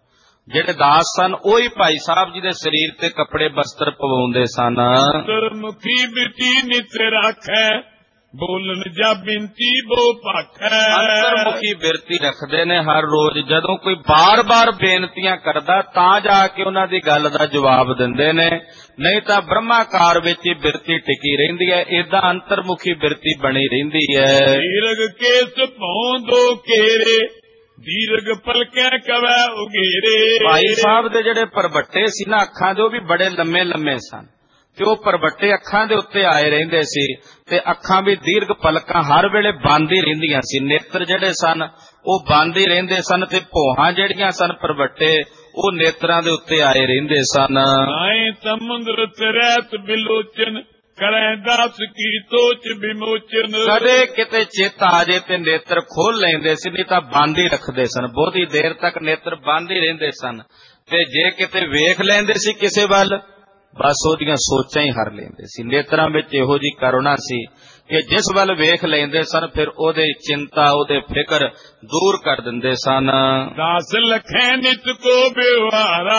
ਜਿਹੜੇ ਦਾਸ ਸਨ ਉਹੀ ਭਾਈ ਸਾਹਿਬ ਜੀ ਦੇ ਸਰੀਰ ਤੇ ਕੱਪੜੇ ਬਸਤਰ ਪਵਾਉਂਦੇ ਸਨ। ਅੰਤਰਮੁਖੀ ਬਿਰਤੀ ਨਿਤ ਰਾਖੈ, ਬੋਲਣ ਜਾ ਬਿੰਤੀ ਬੋ ਭਾਖੈ। ਅੰਤਰਮੁਖੀ ਬਿਰਤੀ ਰੱਖਦੇ ਨੇ ਹਰ ਰੋਜ਼, ਜਦੋਂ ਕੋਈ ਬਾਰ-ਬਾਰ ਬੇਨਤੀਆਂ ਕਰਦਾ ਤਾਂ ਜਾ ਕੇ ਉਹਨਾਂ ਦੀ ਗੱਲ ਦਾ ਜਵਾਬ ਦਿੰਦੇ ਨੇ, ਨਹੀਂ ਤਾਂ ਬ੍ਰਹਮਾਕਾਰ ਵਿੱਚ ਹੀ ਬਿਰਤੀ ਟਿਕੀ ਰਹਿੰਦੀ ਹੈ। ਏਦਾਂ ਅੰਤਰਮੁਖੀ ਬਿਰਤੀ ਬਣੀ ਰਹਿੰਦੀ ਹੈ। ਦੀਰਘ ਕੇਸ ਭਉ ਦੋ ਘੇਰੇ, ਦੀਰਘ ਪਲਕੈ ਕਵੈ ਉਗੇਰੇ। ਭਾਈ ਸਾਹਿਬ ਦੇ ਜਿਹੜੇ ਪਰਬੱਟੇ ਸੀ ਨਾ ਅੱਖਾਂ ਦੇ, ਉਹ ਵੀ ਬੜੇ ਲੰਮੇ ਲੰਮੇ ਸਨ ਤੇ ਉਹ ਪਰਬੱਟੇ ਅੱਖਾਂ ਦੇ ਉੱਤੇ ਆਏ ਰਹਿੰਦੇ ਸੀ ਤੇ ਅੱਖਾਂ ਵੀ ਦੀਰਘ ਪਲਕਾਂ ਹਰ ਵੇਲੇ ਬੰਦ ਹੀ ਰਹਿੰਦੀਆਂ ਸੀ। ਨੇਤਰ ਜਿਹੜੇ ਸਨ ਉਹ ਬੰਦ ਹੀ ਰਹਿੰਦੇ ਸਨ ਤੇ ਭੋਹਾਂ ਜਿਹੜੀਆਂ ਸਨ ਪਰਬੱਟੇ ਉਹ ਨੇਤਰਾਂ ਦੇ ਉੱਤੇ ਆਏ ਰਹਿੰਦੇ ਸਨ। ਆਏ ਸਮੁੰਦਰ ਤਰੈਤ ਬਿਲੋਚਨ, ਕਰੈ ਦਾਸ ਕੀ ਤੋਚ ਵਿਮੋਚਨ। ਕਦੇ ਕਿਤੇ ਚਿੱਤ ਆ ਜੇ ਤੇ ਨੇਤਰ ਖੋਲ ਲੈਂਦੇ ਸੀ, ਨਹੀਂ ਤਾਂ ਬੰਦ ਹੀ ਰੱਖਦੇ ਸਨ। ਬਹੁਤੀ ਦੇਰ ਤੱਕ ਨੇਤਰ ਬੰਦ ਹੀ ਰਹਿੰਦੇ ਸਨ ਤੇ ਜੇ ਕਿਤੇ ਵੇਖ ਲੈਂਦੇ ਸੀ ਕਿਸੇ ਵੱਲ, ਬਸ ਉਹਦੀਆਂ ਸੋਚਾਂ ਹੀ ਹਰ ਲੈਂਦੇ ਸੀ। ਨੇਤਰਾਂ ਵਿੱਚ ਇਹੋ ਜੀ ਕਰੁਣਾ ਸੀ ਕਿ ਜਿਸ ਵੱਲ ਵੇਖ ਲੈਂਦੇ ਸਨ ਫਿਰ ਉਹਦੇ ਚਿੰਤਾ ਉਹਦੇ ਫਿਕਰ ਦੂਰ ਕਰ ਦਿੰਦੇ ਸਨ। ਦਾਸ ਲਖੈ ਨਿਤ ਕੋ ਬਿਵਹਾਰਾ,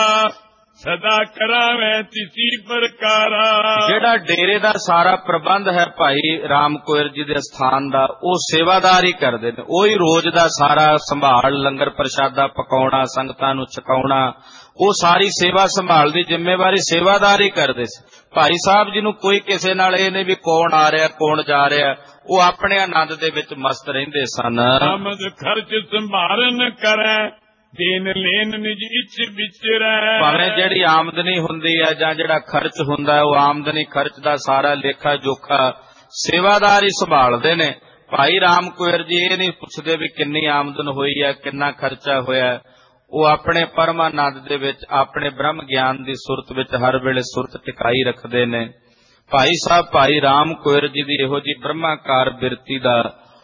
ਸਦਾ ਕਰਾਵੇਂ ਤਿਸੀ ਪ੍ਰਕਾਰਾ। ਜਿਹੜਾ ਡੇਰੇ ਦਾ ਸਾਰਾ ਪ੍ਰਬੰਧ ਹੈ ਭਾਈ ਰਾਮ ਕੋਇਰ ਜੀ ਦੇ ਸਥਾਨ ਦਾ, ਉਹ ਸੇਵਾਦਾਰ ਹੀ ਕਰਦੇ ਨੇ। ਉਹੀ ਰੋਜ਼ ਦਾ ਸਾਰਾ ਸੰਭਾਲ, ਲੰਗਰ ਪ੍ਰਸ਼ਾਦਾ ਪਕਾਉਣਾ, ਸੰਗਤਾਂ ਨੂੰ ਛਕਾਉਣਾ, ਉਹ ਸਾਰੀ ਸੇਵਾ ਸੰਭਾਲ ਦੀ ਜ਼ਿੰਮੇਵਾਰੀ ਸੇਵਾਦਾਰ ਹੀ ਕਰਦੇ ਸੀ। ਭਾਈ ਸਾਹਿਬ ਜੀ ਨੂੰ ਕੋਈ ਕਿਸੇ ਨਾਲ ਇਹ ਨਹੀਂ ਵੀ ਕੌਣ ਆ ਰਿਹਾ ਕੌਣ ਜਾ ਰਿਹਾ, ਉਹ ਆਪਣੇ ਆਨੰਦ ਦੇ ਵਿੱਚ ਮਸਤ ਰਹਿੰਦੇ ਸਨ। ਆਮਦ ਖਰਚ ਸੰਭਾਰਨ ਕਰੈ, ਦੇਨ ਲੈਨ ਨਿਜ ਇੱਛ ਵਿਚਰੈ। ਭਾਵੇਂ ਜਿਹੜੀ ਆਮਦਨੀ ਹੁੰਦੀ ਹੈ ਜਾਂ ਜਿਹੜਾ ਖਰਚ ਹੁੰਦਾ ਹੈ, ਉਹ ਆਮਦਨੀ ਖਰਚ ਦਾ ਸਾਰਾ ਲੇਖਾ ਜੋਖਾ ਸੇਵਾਦਾਰ ਹੀ ਸੰਭਾਲਦੇ ਨੇ। ਭਾਈ ਰਾਮ ਕੋਇਰ ਜੀ ਇਹ ਨਹੀਂ ਪੁੱਛਦੇ ਵੀ ਕਿੰਨੀ ਆਮਦਨ ਹੋਈ ਹੈ, ਕਿੰਨਾ ਖਰਚਾ ਹੋਇਆ। ਉਹ ਆਪਣੇ ਪਰਮਾਨੰਦ ਦੇ ਵਿੱਚ, ਆਪਣੇ ਬ੍ਰਹਮ ਗਿਆਨ ਦੀ ਸੁਰਤ ਵਿੱਚ ਹਰ ਵੇਲੇ ਸੁਰਤ ਟਿਕਾਈ ਰੱਖਦੇ ਨੇ। ਭਾਈ ਸਾਹਿਬ ਭਾਈ ਰਾਮ ਕੋਇਰ ਜੀ ਦੀ ਇਹੋ ਜੀ ਬ੍ਰਹਮਾਕਾਰ ਬਿਰਤੀ ਦਾ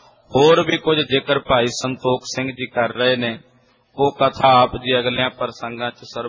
ਹੋਰ ਵੀ ਕੁਝ ਜ਼ਿਕਰ ਭਾਈ ਸੰਤੋਖ ਸਿੰਘ ਜੀ ਕਰ ਰਹੇ ਨੇ। ਉਹ ਕਥਾ ਆਪ ਜੀ ਅਗਲਿਆਂ ਪ੍ਰਸੰਗਾਂ ਚ ਸਰਬ